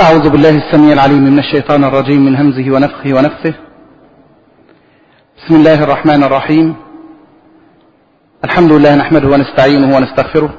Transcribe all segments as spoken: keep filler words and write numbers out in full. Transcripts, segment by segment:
أعوذ بالله السميع العليم من الشيطان الرجيم من همزه ونفخه ونفثه. بسم الله الرحمن الرحيم. الحمد لله نحمده ونستعينه ونستغفره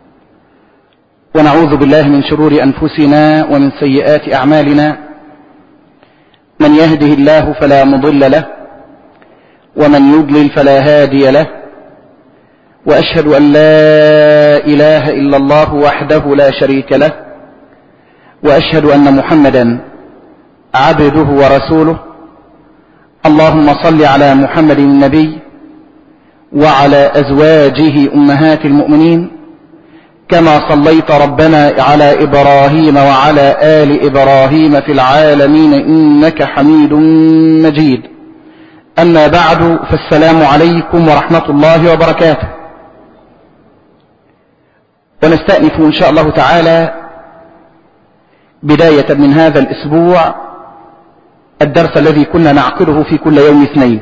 ونعوذ بالله من شرور أنفسنا ومن سيئات أعمالنا. من يهده الله فلا مضل له ومن يضلل فلا هادي له، وأشهد أن لا إله إلا الله وحده لا شريك له، وأشهد أن محمدا عبده ورسوله. اللهم صل على محمد النبي وعلى أزواجه أمهات المؤمنين كما صليت ربنا على إبراهيم وعلى آل إبراهيم في العالمين إنك حميد مجيد. أما بعد، فالسلام عليكم ورحمة الله وبركاته. ونستأنف إن شاء الله تعالى بداية من هذا الأسبوع الدرس الذي كنا نعقده في كل يوم اثنين،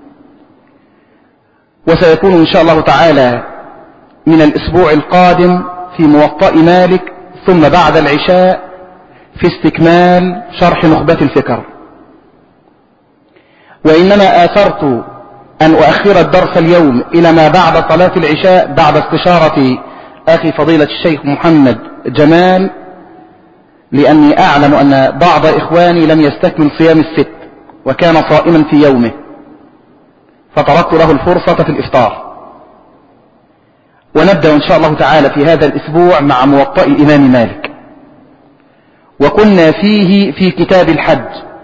وسيكون إن شاء الله تعالى من الأسبوع القادم في موطأ مالك، ثم بعد العشاء في استكمال شرح نخبة الفكر. وإنما آثرت أن أؤخر الدرس اليوم إلى ما بعد صلاة العشاء بعد استشارة أخي فضيلة الشيخ محمد جمال، لأني أعلم أن بعض إخواني لم يستكمل صيام الست وكان صائما في يومه، فتركت له الفرصة في الإفطار. ونبدأ إن شاء الله تعالى في هذا الأسبوع مع موطأ الإمام مالك، وكنا فيه في كتاب الحج،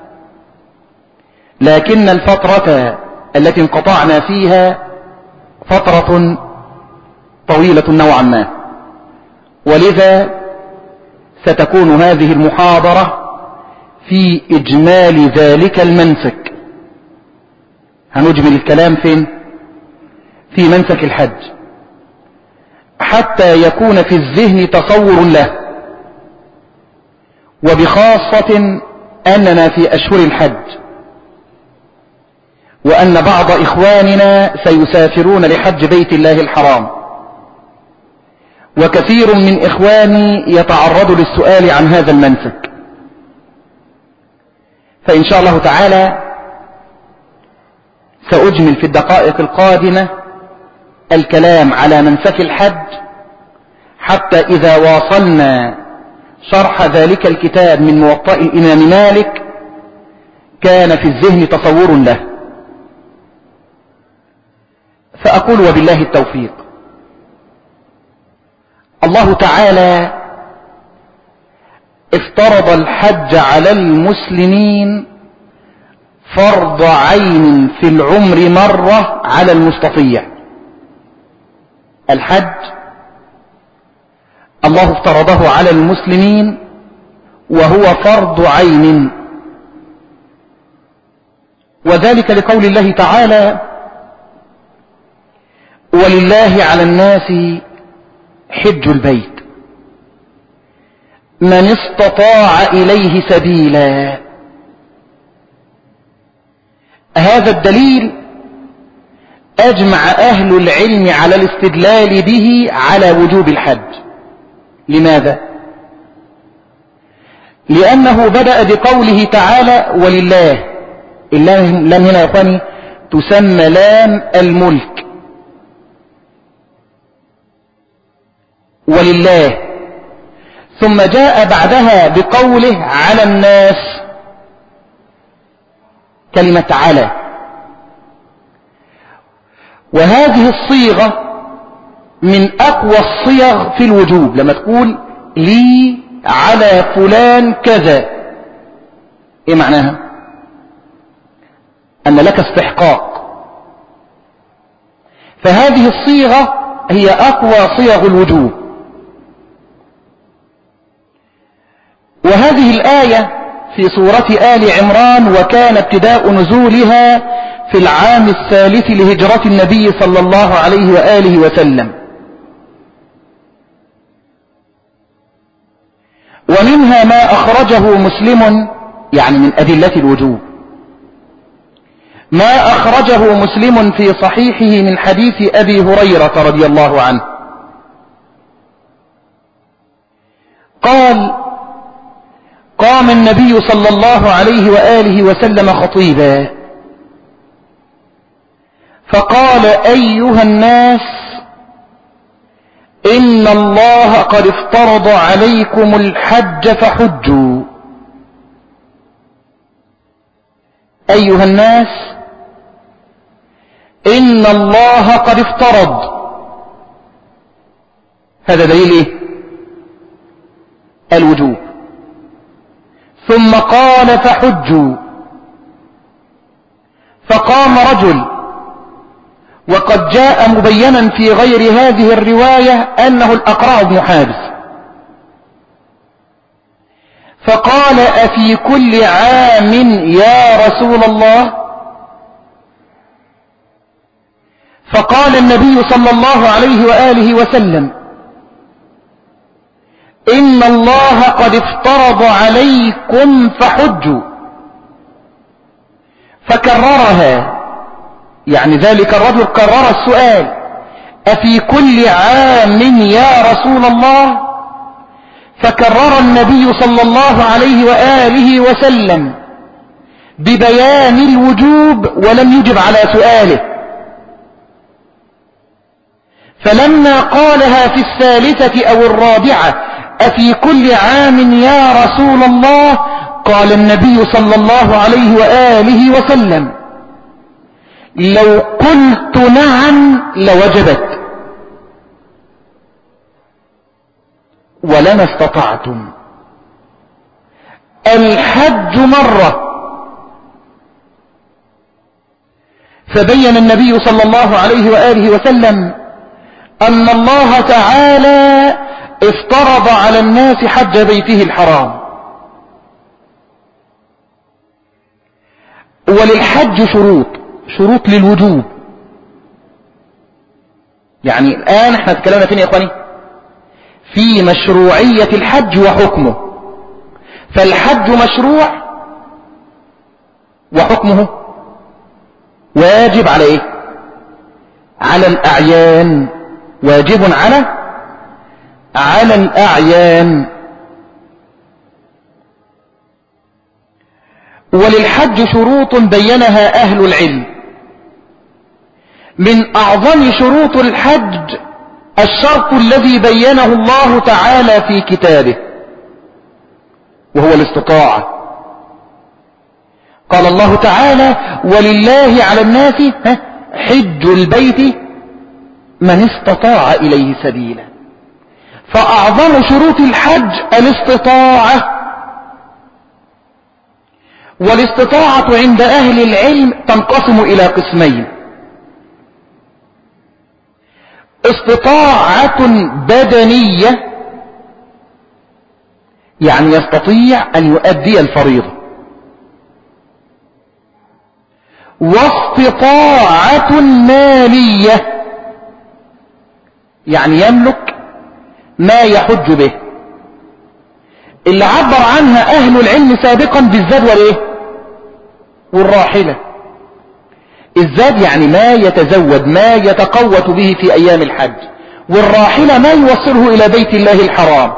لكن الفترة التي انقطعنا فيها فترة طويلة نوعا ما، ولذا ستكون هذه المحاضرة في إجمال ذلك المنسك. هنجمل الكلام فين؟ في منسك الحج، حتى يكون في الذهن تصور له، وبخاصة أننا في أشهر الحج، وأن بعض إخواننا سيسافرون لحج بيت الله الحرام، وكثير من إخواني يتعرض للسؤال عن هذا المنسك. فإن شاء الله تعالى سأجمل في الدقائق القادمة الكلام على منسك الحج، حتى إذا واصلنا شرح ذلك الكتاب من موطأ الإمام مالك كان في الذهن تصور له. فأقول وبالله التوفيق. الله تعالى افترض الحج على المسلمين فرض عين في العمر مرة على المستطيع. الحج الله افترضه على المسلمين وهو فرض عين، وذلك لقول الله تعالى: ولله على الناس حج البيت من استطاع إليه سبيلا. هذا الدليل أجمع أهل العلم على الاستدلال به على وجوب الحج. لماذا؟ لأنه بدأ بقوله تعالى ولله. اللام هنا يا أخواني تسمى لام الملك، ولله، ثم جاء بعدها بقوله على الناس، كلمة على. وهذه الصيغة من أقوى الصيغ في الوجوب، لما تقول لي على فلان كذا، إيه معناها؟ أن لك استحقاق. فهذه الصيغة هي أقوى صيغ الوجوب. وهذه الآية في سورة آل عمران، وكان ابتداء نزولها في العام الثالث لهجرة النبي صلى الله عليه وآله وسلم. ومنها ما أخرجه مسلم، يعني من أدلة الوجوب، ما أخرجه مسلم في صحيحه من حديث أبي هريرة رضي الله عنه قال قام النبي صلى الله عليه وآله وسلم خطيبا فقال: أيها الناس، إن الله قد افترض عليكم الحج فحجوا. أيها الناس، إن الله قد افترض. هذا دليل إيه؟ الوجوب. ثم قال: فحجوا. فقام رجل، وقد جاء مبينا في غير هذه الرواية أنه الأقرع بن حابس، فقال: أفي كل عام يا رسول الله؟ فقال النبي صلى الله عليه وآله وسلم: إن الله قد افترض عليكم فحجوا. فكررها، يعني ذلك الرجل كرر السؤال: أفي كل عام يا رسول الله؟ فكرر النبي صلى الله عليه وآله وسلم ببيان الوجوب ولم يجب على سؤاله. فلما قالها في الثالثة أو الرابعة: أفي كل عام يا رسول الله؟ قال النبي صلى الله عليه وآله وسلم: لو قلت نعم لوجبت، ولما استطعتم. الحج مرة. فبين النبي صلى الله عليه وآله وسلم أن الله تعالى افترض على الناس حج بيته الحرام. وللحج شروط، شروط للوجوب. يعني الآن احنا تكلمنا فين يا اخواني؟ في مشروعية الحج وحكمه. فالحج مشروع وحكمه واجب على ايه؟ على الأعيان. واجب على على الأعيان. وللحج شروط بينها أهل العلم. من أعظم شروط الحج الشرط الذي بينه الله تعالى في كتابه، وهو الاستطاعة. قال الله تعالى: ولله على الناس حج البيت من استطاع إليه سبيلا. فأعظم شروط الحج الاستطاعة. والاستطاعة عند أهل العلم تنقسم إلى قسمين: استطاعة بدنية، يعني يستطيع أن يؤدي الفريضة، واستطاعة مالية، يعني يملك ما يحج به، اللي عبر عنها أهل العلم سابقا بالزاد والإيه؟ والراحلة. الزاد يعني ما يتزود، ما يتقوت به في أيام الحج، والراحلة ما يوصله إلى بيت الله الحرام.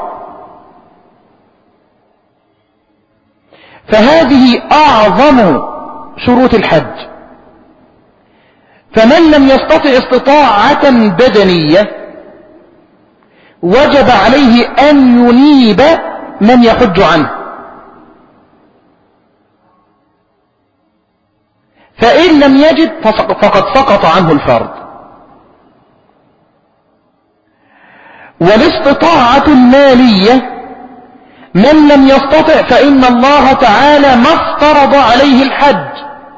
فهذه أعظم شروط الحج. فمن لم يستطع استطاعة بدنية وجب عليه أن ينيب من يحج عنه. فإن لم يجد فقد سقط عنه الفرض. والاستطاعة المالية من لم يستطع فإن الله تعالى ما افترض عليه الحج.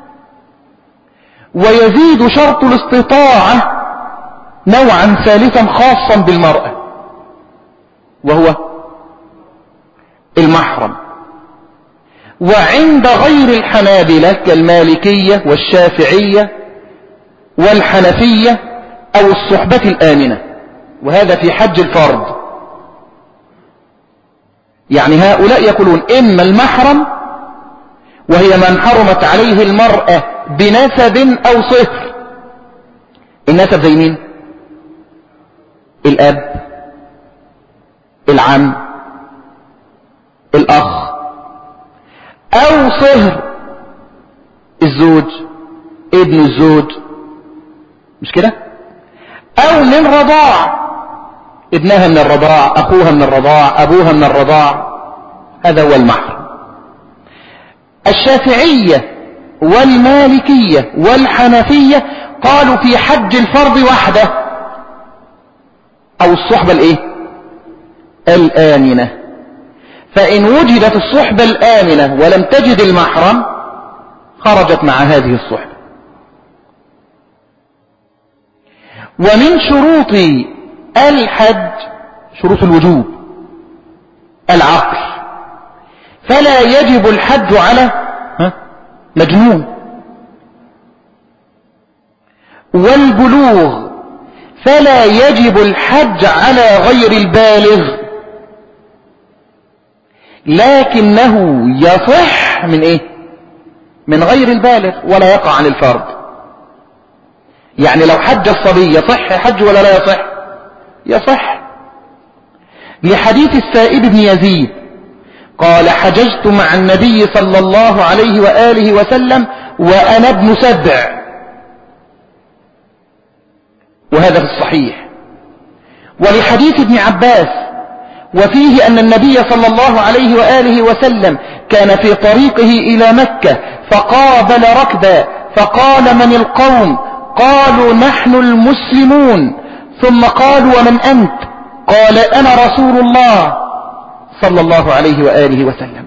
ويزيد شرط الاستطاعة نوعا ثالثا خاصا بالمرأة، وهو المحرم. وعند غير الحنابلة كالمالكية والشافعية والحنفية أو الصحبة الآمنة، وهذا في حج الفرض. يعني هؤلاء يقولون إما المحرم، وهي من حرمت عليه المرأة بنسب أو صهر. النسب زي مين؟ الأب، العم، الأخ، صهر الزوج، ابن الزوج، مش كده؟ او من رضاع، ابنها من الرضاع، اخوها من الرضاع، ابوها من الرضاع، هذا هو المحرم. الشافعية والمالكية والحنفية قالوا في حج الفرض وحده او الصحبة الايه الآمنة، فإن وجدت الصحبة الآمنة ولم تجد المحرم خرجت مع هذه الصحبة. ومن شروط الحج شروط الوجوب العقل، فلا يجب الحج على مجنون، والبلوغ فلا يجب الحج على غير البالغ، لكنه يصح من ايه من غير البالغ ولا يقع عن الفرض. يعني لو حج الصبي يصح حج ولا لا يصح؟ يصح، لحديث السائب بن يزيد قال حججت مع النبي صلى الله عليه وآله وسلم وأنا ابن سبع، وهذا في الصحيح. ولحديث ابن عباس وفيه أن النبي صلى الله عليه وآله وسلم كان في طريقه إلى مكة فقابل ركبا فقال من القوم؟ قالوا نحن المسلمون. ثم قالوا ومن أنت؟ قال أنا رسول الله صلى الله عليه وآله وسلم.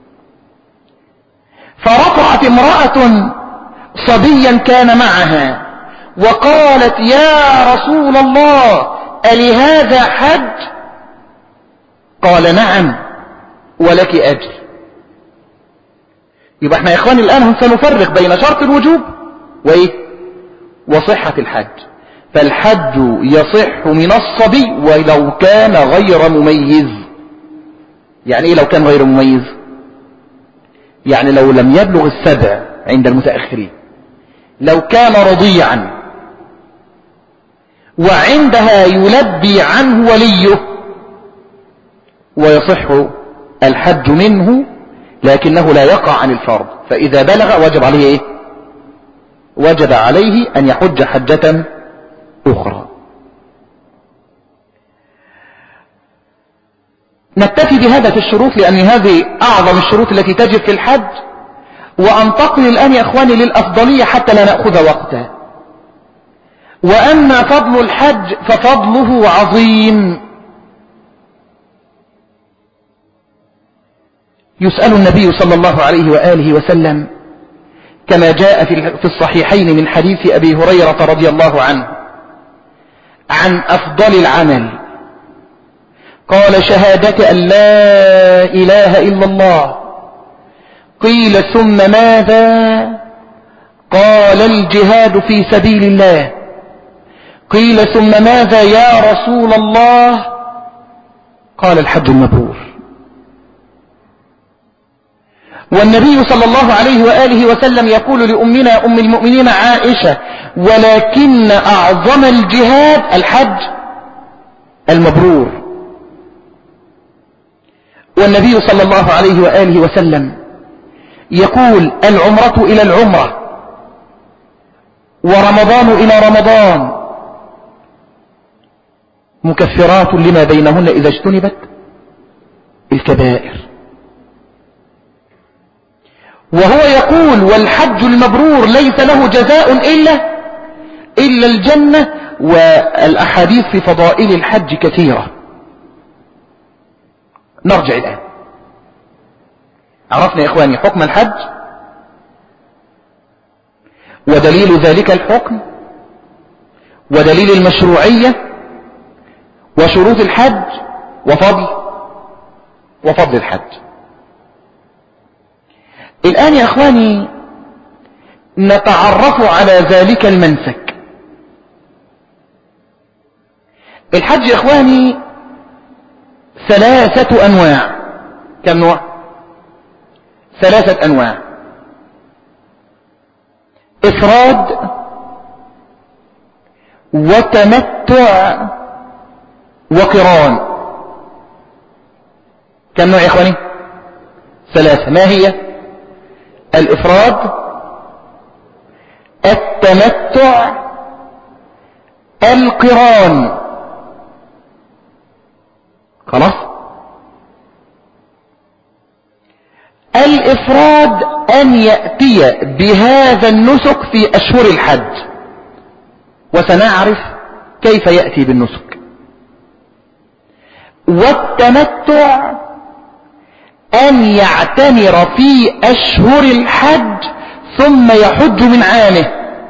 فرفعت امرأة صبيا كان معها وقالت يا رسول الله ألهذا حج؟ قال نعم ولك أجر. يبقى احنا يا اخواني الآن سنفرق بين شرط الوجوب وايه وصحة الحج. فالحج يصح من الصبي ولو كان غير مميز. يعني ايه لو كان غير مميز؟ يعني لو لم يبلغ السبع عند المتأخرين، لو كان رضيعا وعندها يلبي عنه وليه ويصح الحج منه، لكنه لا يقع عن الفرض. فإذا بلغ وجب عليه ايه وجب عليه أن يحج حجة أخرى. نكتفي بهذا في الشروط لأن هذه أعظم الشروط التي تجب في الحج، وأنتقل الآن يا أخواني للأفضلية حتى لا نأخذ وقتا. وأما فضل الحج ففضله عظيم. يسأل النبي صلى الله عليه وآله وسلم كما جاء في الصحيحين من حديث أبي هريرة رضي الله عنه عن أفضل العمل، قال شهادة أن لا إله إلا الله. قيل ثم ماذا؟ قال الجهاد في سبيل الله. قيل ثم ماذا يا رسول الله؟ قال الحج المبرور. والنبي صلى الله عليه وآله وسلم يقول لأمنا أم المؤمنين عائشة ولكن أعظم الجهاد الحج المبرور. والنبي صلى الله عليه وآله وسلم يقول العمرة إلى العمرة ورمضان إلى رمضان مكفرات لما بينهن إذا اجتنبت الكبائر. وهو يقول والحج المبرور ليس له جزاء إلا إلا الجنة. والأحاديث في فضائل الحج كثيرة. نرجع الآن. عرفنا يا إخواني حكم الحج ودليل ذلك الحكم ودليل المشروعية وشروط الحج وفضل وفضل الحج. الآن يا أخواني نتعرف على ذلك المنسك. الحج يا إخواني ثلاثة أنواع. كم نوع؟ ثلاثة أنواع: إفراد وتمتع وقران. كم نوع يا إخواني؟ ثلاثة. ما هي؟ الإفراد، التمتع، القران. خلاص. الإفراد أن يأتي بهذا النسك في أشهر الحج، وسنعرف كيف يأتي بالنسك. والتمتع أن يعتمر في أشهر الحج ثم يحج من عامه.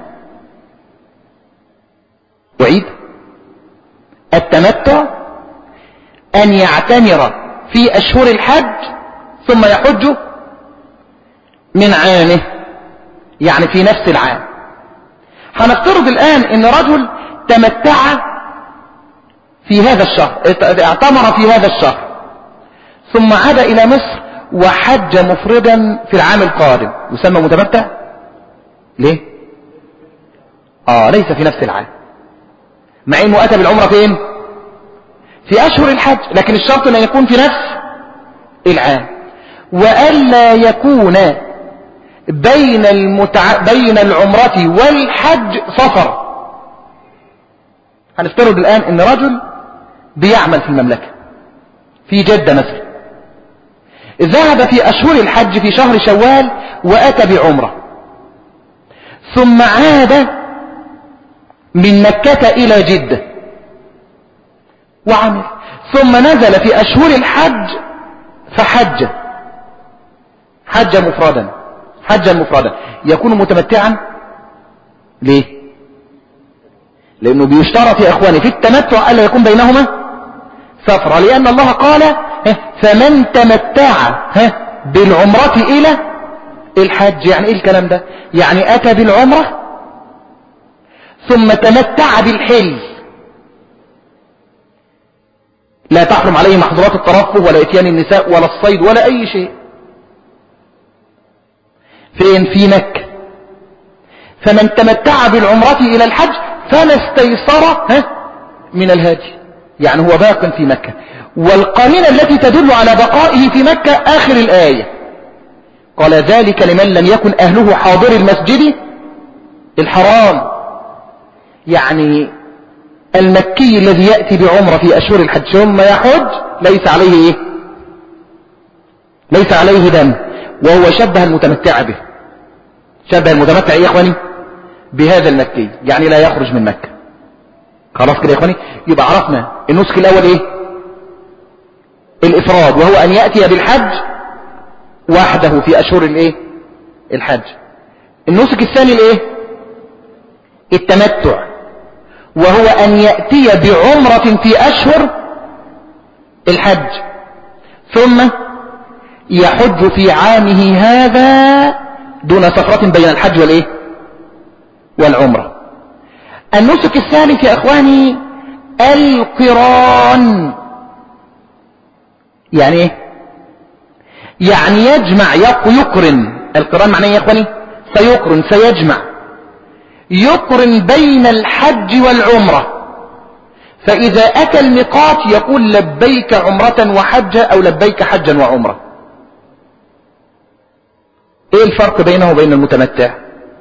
وعيد: التمتع أن يعتمر في أشهر الحج ثم يحج من عامه، يعني في نفس العام. هنفترض الآن ان رجل تمتع في هذا الشهر، اعتمر في هذا الشهر، ثم عاد إلى مصر وحج مفردا في العام القادم، يسمى متمتع؟ ليه؟ آه ليس في نفس العام، مع انه أتى بالعمرة فين؟ في أشهر الحج، لكن الشرط أن يكون في نفس العام، وألا يكون بين المتع... بين العمرة والحج سفر. هنفترض الآن ان رجل بيعمل في المملكة في جدة مثلا، ذهب في أشهر الحج في شهر شوال وأتى بعمرة، ثم عاد من مكة إلى جدة وعمل، ثم نزل في أشهر الحج فحج حج مفردا حجا مفردا، يكون متمتعا. ليه؟ لأنه بيشترط يا إخواني في التمتع ألا يكون بينهما سفر، لأن الله قال فمن تمتع بالعمرة إلى الحج. يعني إيه الكلام ده؟ يعني أتى بالعمرة ثم تمتع بالحل، لا تحرم عليه محظورات الترفه ولا إتيان النساء ولا الصيد ولا أي شيء. فين؟ في مكة. فمن تمتع بالعمرة إلى الحج فما استيسر من الهدي، يعني هو باق في مكة. والقرينة التي تدل على بقائه في مكة آخر الآية، قال ذلك لمن لم يكن أهله حاضر المسجد الحرام، يعني المكي الذي يأتي بعمرة في أشهر الحج ثم يحج ليس عليه إيه؟ ليس عليه دم، وهو شبه المتمتع به. شبه المتمتع إيه يا إخواني؟ بهذا المكي، يعني لا يخرج من مكة. خلاص كده يا إخواني؟ يبقى عرفنا النسك الأول إيه؟ الإفراد، وهو أن يأتي بالحج وحده في أشهر الإيه؟ الحج. النسك الثاني الإيه؟ التمتع، وهو أن يأتي بعمرة في أشهر الحج ثم يحج في عامه هذا دون سفرة بين الحج والإيه؟ والعمرة. النسك الثالث يا إخواني القران. يعني إيه؟ يعني يجمع يقرن. القران معناه يا إخواني سيقرن، سيجمع، يقرن بين الحج والعمرة. فإذا أتى الميقات يقول لبيك عمرة وحجة أو لبيك حجا وعمرة. إيه الفرق بينه وبين المتمتع؟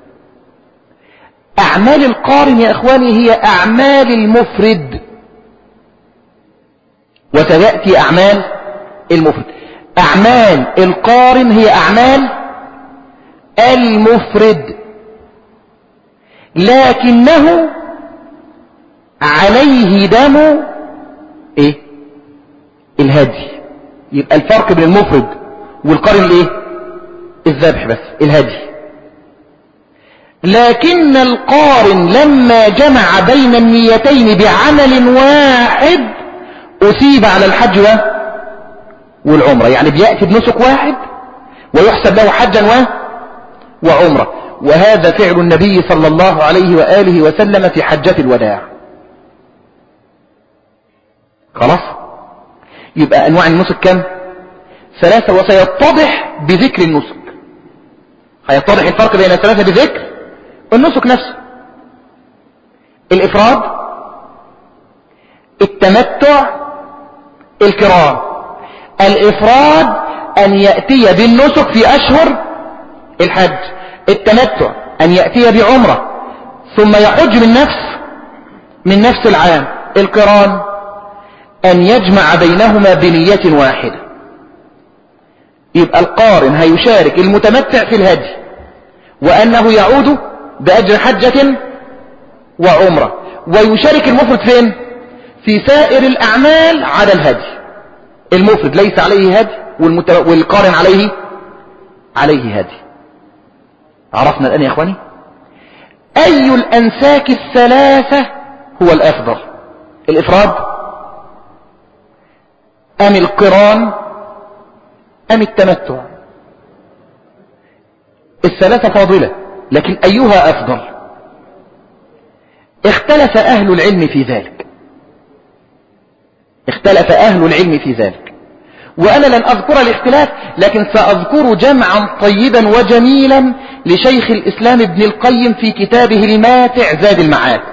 أعمال القارن يا إخواني هي أعمال المفرد، وسيأتي أعمال المفرد. أعمال القارن هي أعمال المفرد، لكنه عليه دم ايه؟ الهدي. يبقى الفرق بين المفرد والقارن الايه؟ الذبح بس، الهدي. لكن القارن لما جمع بين النيتين بعمل واحد أثيب على الحج والعمرة، يعني بيأتي بنسك واحد ويحسب له حجا وعمرة. وهذا فعل النبي صلى الله عليه وآله وسلم في حجة الوداع. خلاص؟ يبقى أنواع النسك كم؟ ثلاثة، وسيتضح بذكر النسك. هيتضح الفرق بين الثلاثة بذكر النسك نفسه. الإفراد، التمتع، القران. الإفراد أن يأتي بالنسك في أشهر الحج. التمتع أن يأتي بعمرة ثم يحج من نفس من نفس العام. القران أن يجمع بينهما بنية واحدة. يبقى القارن هيشارك المتمتع في الهدي، وأنه يعود بأجر حجة وعمرة، ويشارك المفرد فين؟ في سائر الأعمال على الهدي. المفرد ليس عليه هدي، والقارن عليه عليه هدي. عرفنا الآن يا إخواني أي الأنساك الثلاثة هو الأفضل؟ الإفراد أم القران أم التمتع؟ الثلاثة فاضلة، لكن أيها أفضل؟ اختلف أهل العلم في ذلك اختلف أهل العلم في ذلك وأنا لن أذكر الاختلاف، لكن سأذكر جمعا طيبا وجميلا لشيخ الإسلام ابن القيم في كتابه الماتع زاد المعاد.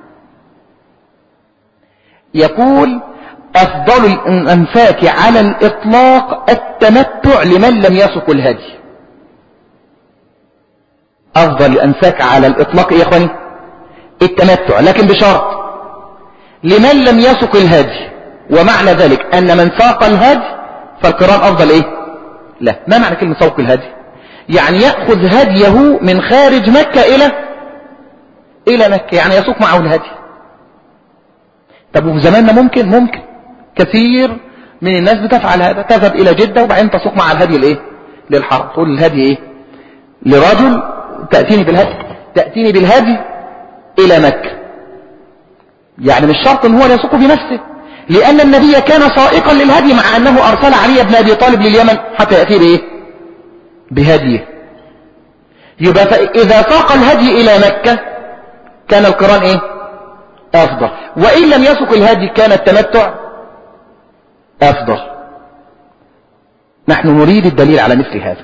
يقول: أفضل الأنساك على الإطلاق التمتع لمن لم يسق الهدي. أفضل الأنساك على الإطلاق يا إخواني التمتع، لكن بشرط لمن لم يسق الهدي. ومعنى ذلك أن من ساق الهدي فالقران أفضل إيه؟ لا. ما معنى كلمة سوق الهدي؟ يعني يأخذ هديه من خارج مكة إلى إلى مكة، يعني يسوق معه الهدي. طب وفي زماننا ممكن ممكن كثير من الناس بتفعل هذا، تذهب إلى جدة وبعدين تسوق مع الهدي الإيه؟ للحرم. تقول الهدي إيه؟ لرجل تأتيني بالهدي تأتيني بالهدي إلى مكة. يعني مش شرط أن هو يسوق بنفسه، لأن النبي كان سائقا للهدي، مع أنه أرسل علي بن أبي طالب لليمن حتى يأتي بإيه؟ بهديه. يبقى إذا ساق الهدي إلى مكة كان القران إيه؟ أفضل، وإن لم يسق الهدي كان التمتع أفضل. نحن نريد الدليل على مثل هذا.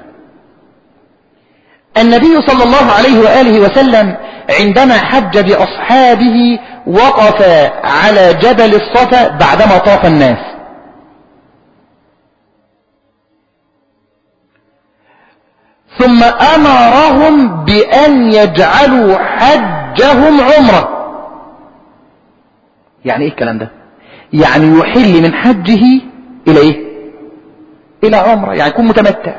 النبي صلى الله عليه وآله وسلم عندما حج بأصحابه وقف على جبل الصفا بعدما طاف الناس، ثم أمرهم بأن يجعلوا حجهم عمرة. يعني إيه الكلام ده؟ يعني يحل من حجه إلى إيه؟ إلى عمرة، يعني يكون متمتع.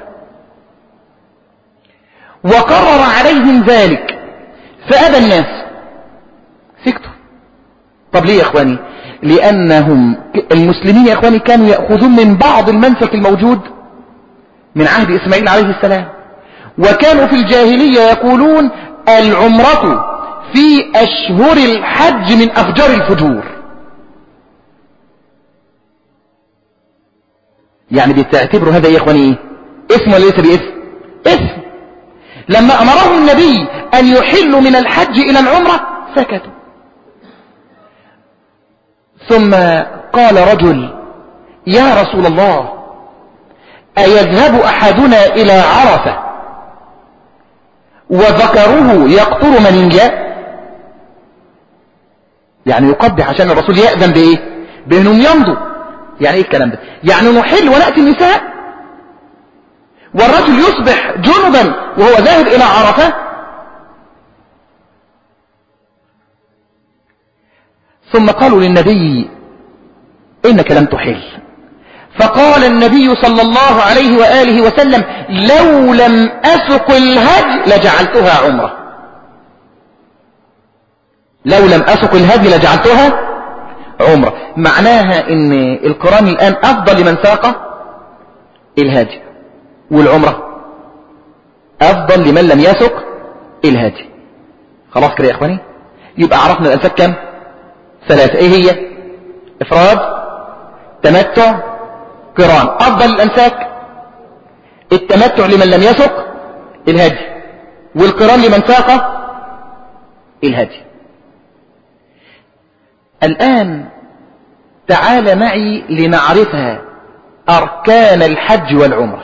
وقرر عليهم ذلك فأبى الناس، سكتوا. طب ليه يا إخواني؟ لأنهم المسلمين يا إخواني كانوا يأخذون من بعض المنسك الموجود من عهد إسماعيل عليه السلام، وكانوا في الجاهلية يقولون العمرة في أشهر الحج من أفجار الفجور. يعني بتعتبروا هذا يا إخواني إيه؟ اسم ولا ليس باسم؟ اسم. لما أمرهم النبي أن يحلوا من الحج إلى العمرة سكتوا. ثم قال رجل: يا رسول الله، أيذهب أحدنا إلى عرفة وذكره يقطر منيا؟ يعني يقبح عشان الرسول يأذن بإيه؟ بأنهم يمضوا. يعني إيه الكلام ده؟ يعني نحل ونأتي النساء والرجل يصبح جنبا وهو ذاهب إلى عرفة؟ ثم قالوا للنبي: إنك لم تحل. فقال النبي صلى الله عليه وآله وسلم: لو لم أسق الهدي لجعلتها عمرة. لو لم أسق الهدي لجعلتها عمرة. معناها ان القران الآن أفضل لمن ساق الهدي، والعمرة أفضل لمن لم يسق الهدي. خلاص كده يا إخواني؟ يبقى عرفنا الأنساك كم؟ ثلاثة. إيه هي؟ إفراد، تمتع، قران. أفضل الأنساك التمتع لمن لم يسق الهدي، والقران لمن ساق الهدي. الآن تعال معي لنعرفها أركان الحج والعمرة.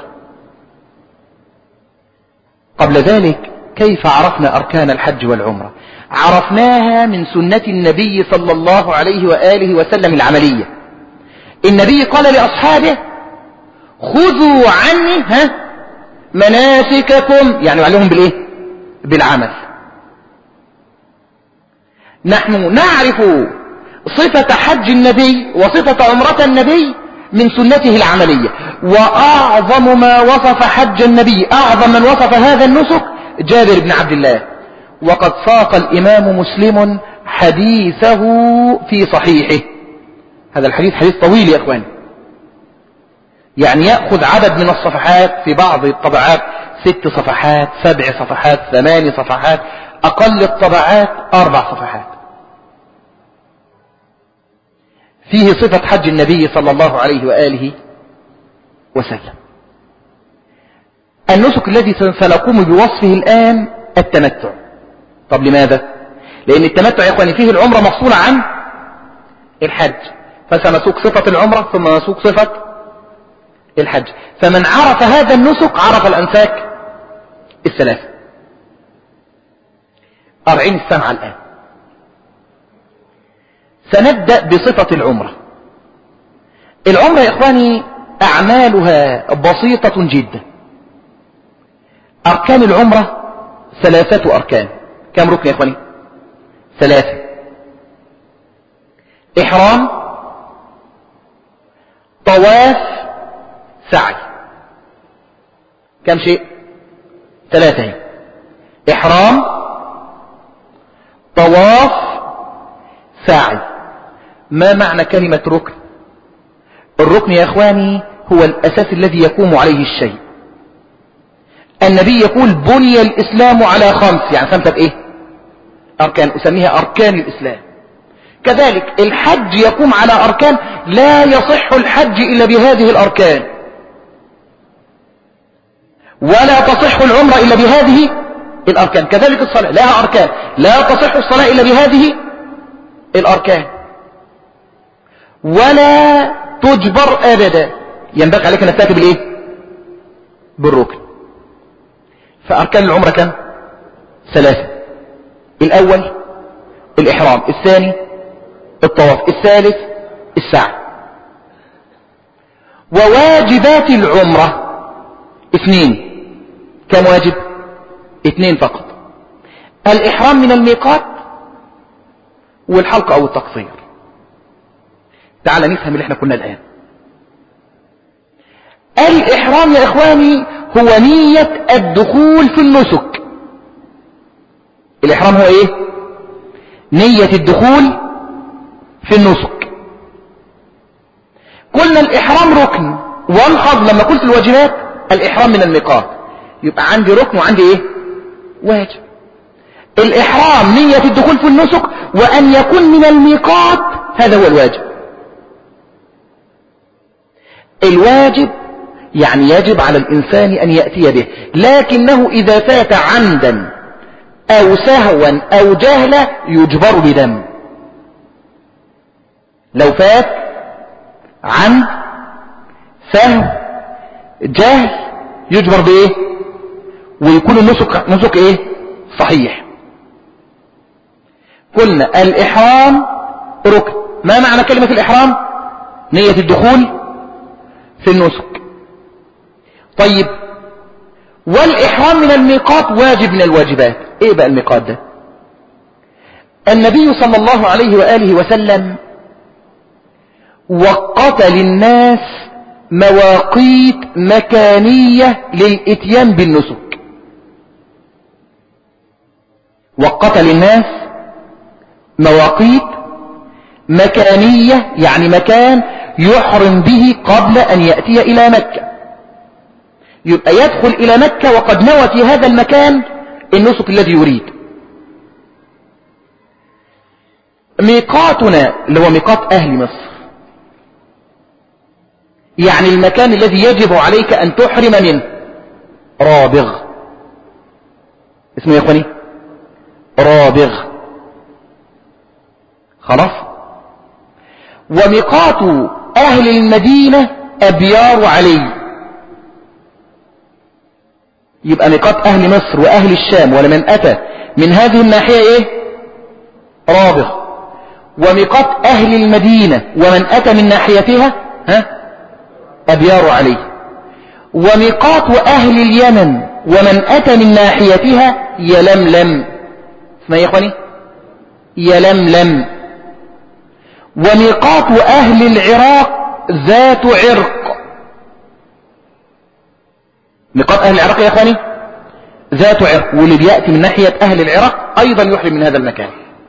قبل ذلك كيف عرفنا أركان الحج والعمرة؟ عرفناها من سنة النبي صلى الله عليه وآله وسلم العملية. النبي قال لأصحابه: خذوا عني ها مناسككم، يعني عليهم بالايه؟ بالعمل. نحن نعرف صفة حج النبي وصفة عمرة النبي من سنته العملية، وأعظم ما وصف حج النبي، أعظم من وصف هذا النسك جابر بن عبد الله، وقد ساق الإمام مسلم حديثه في صحيحه. هذا الحديث حديث طويل يا أخواني، يعني يأخذ عدد من الصفحات، في بعض الطبعات ست صفحات، سبع صفحات، ثمان صفحات، أقل الطبعات أربع صفحات، فيه صفة حج النبي صلى الله عليه وآله وسلم. النسك الذي سنقوم بوصفه الآن التمتع. طب لماذا؟ لأن التمتع يا إخواني فيه العمرة مفصولة عن الحج، فسنسوق صفة العمرة ثم نسوق صفة الحج. فمن عرف هذا النسك عرف الأنساك الثلاثة. أرعين السمع الآن. سنبدأ بصفة العمرة. العمرة يا إخواني أعمالها بسيطة جدا. أركان العمرة ثلاثة أركان. كم ركن يا إخواني؟ ثلاثة. إحرام، طواف، سعي. كم شيء؟ ثلاثة. إحرام، طواف، سعي. ما معنى كلمة ركن؟ الركن يا إخواني هو الأساس الذي يقوم عليه الشيء. النبي يقول بني الإسلام على خمس، يعني خمسة إيه؟ أركان، أسميها أركان الإسلام. كذلك الحج يقوم على أركان، لا يصح الحج إلا بهذه الأركان، ولا تصح العمرة إلا بهذه الأركان. كذلك الصلاة لها أركان، لا تصح الصلاة إلا بهذه الأركان، ولا تجبر أبدا. ينبغي عليك أن تأتي بالإيه؟ بالركن. فأركان العمرة كم؟ ثلاثة. الأول الإحرام، الثاني الطواف، الثالث السعي. وواجبات العمرة اثنين. كم واجب؟ اثنين فقط. الإحرام من الميقات والحلق أو التقصير. تعال نفهم اللي احنا قلنا الآن. الإحرام يا إخواني هو نية الدخول في النسك. الإحرام هو إيه؟ نية الدخول في النسك. قلنا الإحرام ركن، والحظ لما قلت الواجبات الإحرام من الميقات، يبقى عندي ركن وعندي إيه؟ واجب. الإحرام نية الدخول في النسك، وأن يكون من الميقات، هذا هو الواجب. الواجب يعني يجب على الإنسان أن يأتي به، لكنه إذا فات عمدا أو سهوا أو جهلا يجبر بدم. لو فات عمد، سهو، جهل، يجبر بإيه؟ ويكون النسك نسك إيه؟ صحيح. قلنا الإحرام ركن. ما معنى كلمة الإحرام؟ نية الدخول في النسك. طيب، والإحرام من الميقات واجب من الواجبات. ايه بقى الميقات ده؟ النبي صلى الله عليه وآله وسلم وقت للناس مواقيت مكانية للإتيان بالنسك. وقت للناس مواقيت مكانية، يعني مكان يحرم به قبل أن يأتي إلى مكة. يبقى يدخل إلى مكة وقد نوى في هذا المكان النسك الذي يريد. ميقاتنا اللي هو ميقات أهل مصر، يعني المكان الذي يجب عليك أن تحرم منه، رابغ. اسمه يا اخواني رابغ. خلاص. وميقات أهل المدينة أبيار علي. يبقى ميقات أهل مصر وأهل الشام ولمن أتى من هذه الناحية إيه؟ رابغ. وميقات أهل المدينة ومن أتى من ناحيتها ها؟ أبيار علي. وميقات أهل اليمن ومن أتى من ناحيتها يلملم. اسمها يا إخواني يلملم. وميقات أهل العراق ذات عرق. ميقات أهل العراق يا إخواني ذات عرق، واللي بيأتي من ناحية أهل العراق أيضا يحرم من هذا المكان.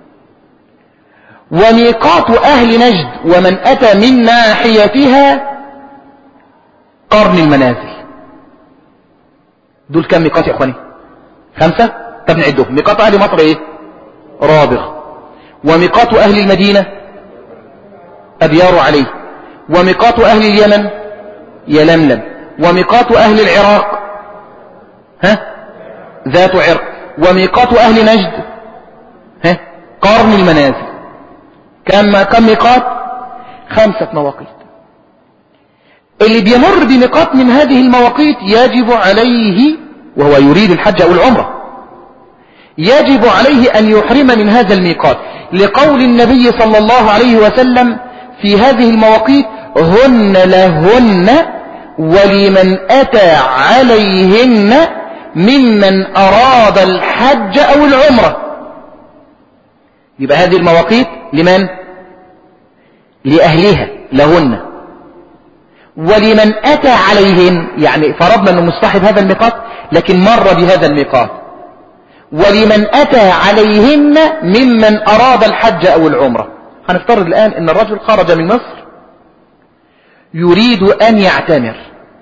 وميقات أهل نجد ومن أتى من ناحيتها قرن المنازل. دول كم ميقات يا إخواني؟ خمسة. طب نعدهم. ميقات أهل مصر إيه؟ رابغ. وميقات أهل المدينة أبيار عليه. وميقات أهل اليمن يلملم. وميقات أهل العراق ها ذات عرق. وميقات أهل نجد ها قرن المنازل. كم كم ميقات؟ خمسة مواقيت. اللي بيمر بميقات من هذه المواقيت يجب عليه، وهو يريد الحج أو العمرة، يجب عليه أن يحرم من هذا الميقات، لقول النبي صلى الله عليه وسلم في هذه المواقيت: هن لهن ولمن أتى عليهن ممن أراد الحج أو العمرة. يبقى هذه المواقيت لمن؟ لأهلها لهن. ولمن أتى عليهن، يعني فرضنا أنه مصطحب هذا الميقات لكن مر بهذا الميقات. ولمن أتى عليهن ممن أراد الحج أو العمرة. هنفترض الآن أن الرجل خرج من مصر يريد أن يعتمر.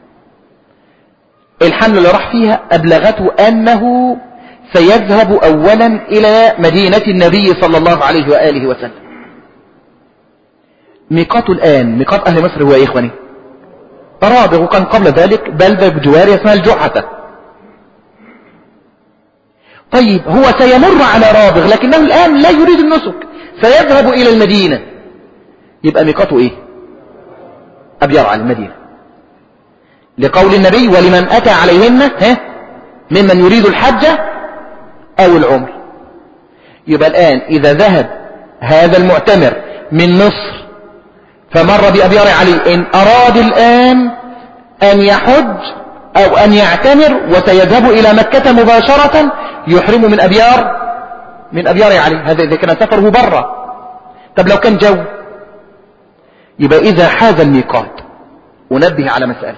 الحملة اللي راح فيها أبلغته أنه سيذهب أولا إلى مدينة النبي صلى الله عليه وآله وسلم. ميقاته الآن ميقات أهل مصر هو إيه إخواني؟ رابغ. وكان قبل ذلك بلدة بجوارها اسمها الجحفة. طيب هو سيمر على رابغ لكنه الآن لا يريد النسك، سيذهب إلى المدينة. يبقى ميقاته إيه؟ أبيار على المدينة، لقول النبي: ولمن أتى عليهن ها ممن يريد الحج أو العمر. يبقى الآن إذا ذهب هذا المعتمر من مصر فمر بأبيار علي، إن أراد الآن أن يحج أو أن يعتمر وسيذهب إلى مكة مباشرة يحرم من أبيار من أبيار علي. هذا إذا كان سفره برا. طب لو كان جو، يبقى إذا حاز الميقات. ونبه على مسألة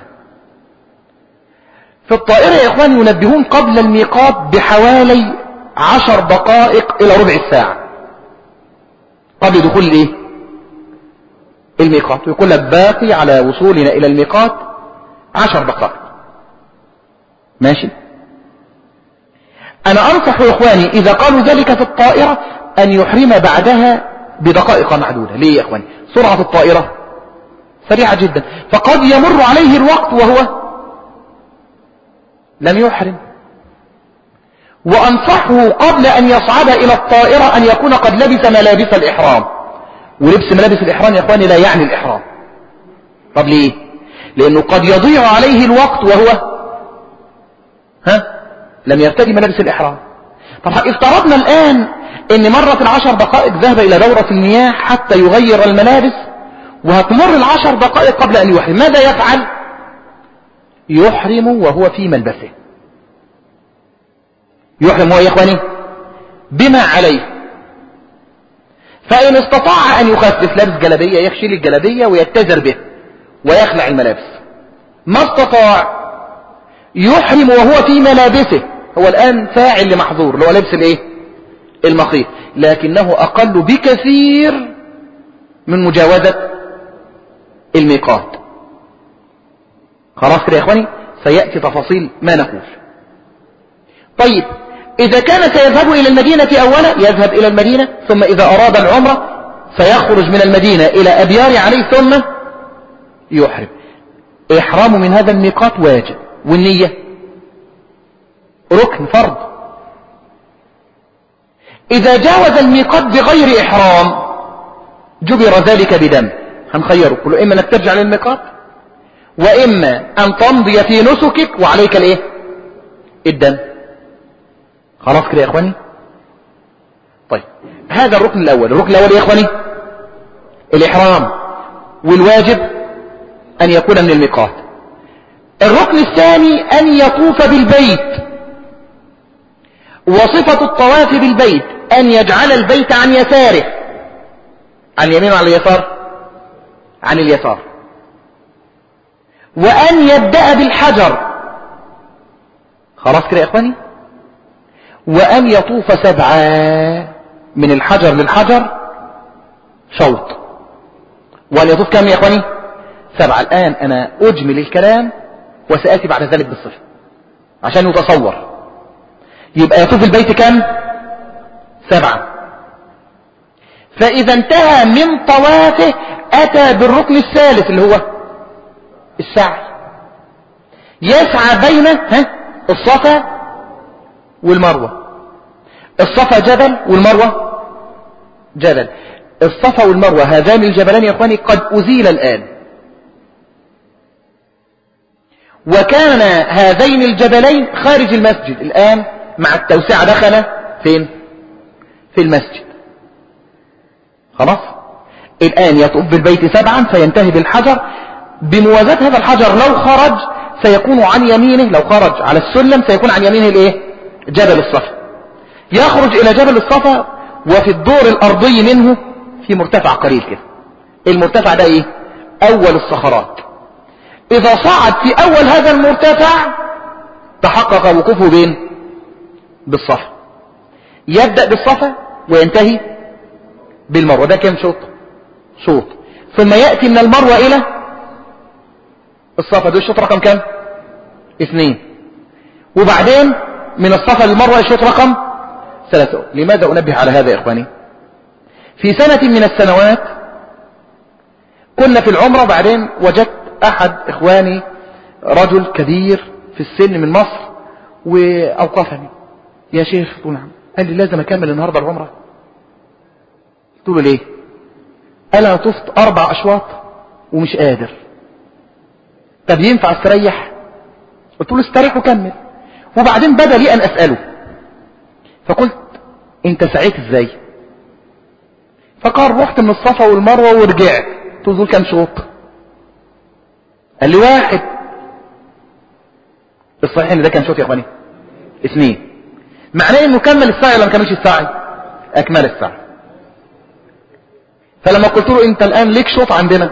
في الطائرة يا إخواني، ينبهون قبل الميقات بحوالي عشر دقائق إلى ربع الساعة قبل دخول الإيه؟ الميقات. ويقول لك باقي على وصولنا إلى الميقات عشر دقائق. ماشي. أنا أنصح يا إخواني إذا قالوا ذلك في الطائرة أن يحرم بعدها بدقائق معدودة. ليه يا إخواني؟ سرعة الطائرة سريعة جدا، فقد يمر عليه الوقت وهو لم يحرم. وأنصحه قبل أن يصعد إلى الطائرة أن يكون قد لبس ملابس الإحرام. ولبس ملابس الإحرام يا إخواني لا يعني الإحرام. طب ليه؟ لأنه قد يضيع عليه الوقت وهو ها لم يرتدي ملابس الإحرام. طب افترضنا الآن ان مرت العشر دقائق ذهب إلى دورة المياه حتى يغير الملابس، وهتمر العشر دقائق قبل أن يحرم. ماذا يفعل؟ يحرم وهو في ملبسه. يحرم هو يا إخواني بما عليه. فإن استطاع أن يخفف لابس جلبية يخشيل الجلبية ويتزر به ويخلع الملابس. ما استطاع يحرم وهو في ملابسه. هو الآن فاعل لمحظور اللي هو لبس الايه؟ المخيط، لكنه أقل بكثير من مجاوزة الميقات. خلاص كده يا إخواني، سيأتي تفاصيل ما نقول. طيب إذا كان سيذهب إلى المدينة أولا يذهب إلى المدينة، ثم إذا أراد العمرة سيخرج من المدينة إلى أبيار عليه ثم يحرم. إحرامه من هذا الميقات واجب، والنية ركن فرض. إذا جاوز الميقات بغير إحرام جبر ذلك بدم. هنخيره كله، إما أنك ترجع للميقات وإما أن تمضي في نسكك وعليك الإيه؟ الدم. خلاص كده يا إخواني. طيب هذا الركن الأول. الركن الأول يا إخواني الإحرام، والواجب أن يكون من الميقات. الركن الثاني أن يطوف بالبيت، وصفة الطواف بالبيت أن يجعل البيت عن يساره، عن اليمين وعن اليسار، عن اليسار، وأن يبدأ بالحجر. خلاص كده يا إخواني. وأن يطوف سبعة من الحجر للحجر شوط. وأن يطوف كم يا إخواني؟ سبعة. الآن أنا أجمل الكلام وسأتي بعد ذلك بالصفة عشان يتصور. يبقى يطوف البيت كم؟ سبعة. فإذا انتهى من طوافه أتى بالركن الثالث اللي هو السعي. يسعى بين ها الصفا والمروة. الصفا جبل والمروة جبل. الصفا والمروة هذان الجبلان يا اخواني قد أزيل الآن، وكان هذين الجبلين خارج المسجد. الآن مع التوسعة دخل فين؟ في المسجد. خلاص. الآن يطوف بالبيت سبعا فينتهي بالحجر. بموازاة هذا الحجر لو خرج سيكون عن يمينه، لو خرج على السلم سيكون عن يمينه الايه؟ جبل الصفا. يخرج الى جبل الصفا وفي الدور الارضي منه في مرتفع قليل كده. المرتفع ده ايه؟ اول الصخرات. اذا صعد في اول هذا المرتفع تحقق وقوفه بين بالصفا. يبدأ بالصفا وينتهي بالمروة. ده كم شوط؟ شوط. ثم يأتي من المروة الى الصفا. ده الشوط رقم كم؟ اثنين. وبعدين من الصفا للمروة الشوط رقم ثلاثة. لماذا أنبه على هذا يا إخواني؟ في سنة من السنوات كنا في العمرة، بعدين وجدت أحد إخواني رجل كبير في السن من مصر وأوقفني. يا شيخ قلت له نعم. قال لي لازم أكمل النهاردة العمرة. قلت له ليه؟ قال أنا طفت أربع أشواط ومش قادر. طب ينفع استريح؟ قلت له استريح وكمل. وبعدين بدأ لي أن أسأله، فقلت انت سعيت ازاي؟ فقال رحت من الصفا والمروة ورجعت. قلت له كم شوط؟ قال لي واحد. الصحيح ان ده كان شوط يا اخواني؟ اثنين. معناه انه كمل السعي ولا ما كملش السعي؟ اكمل السعي. فلما قلت له انت الان ليك شوط عندنا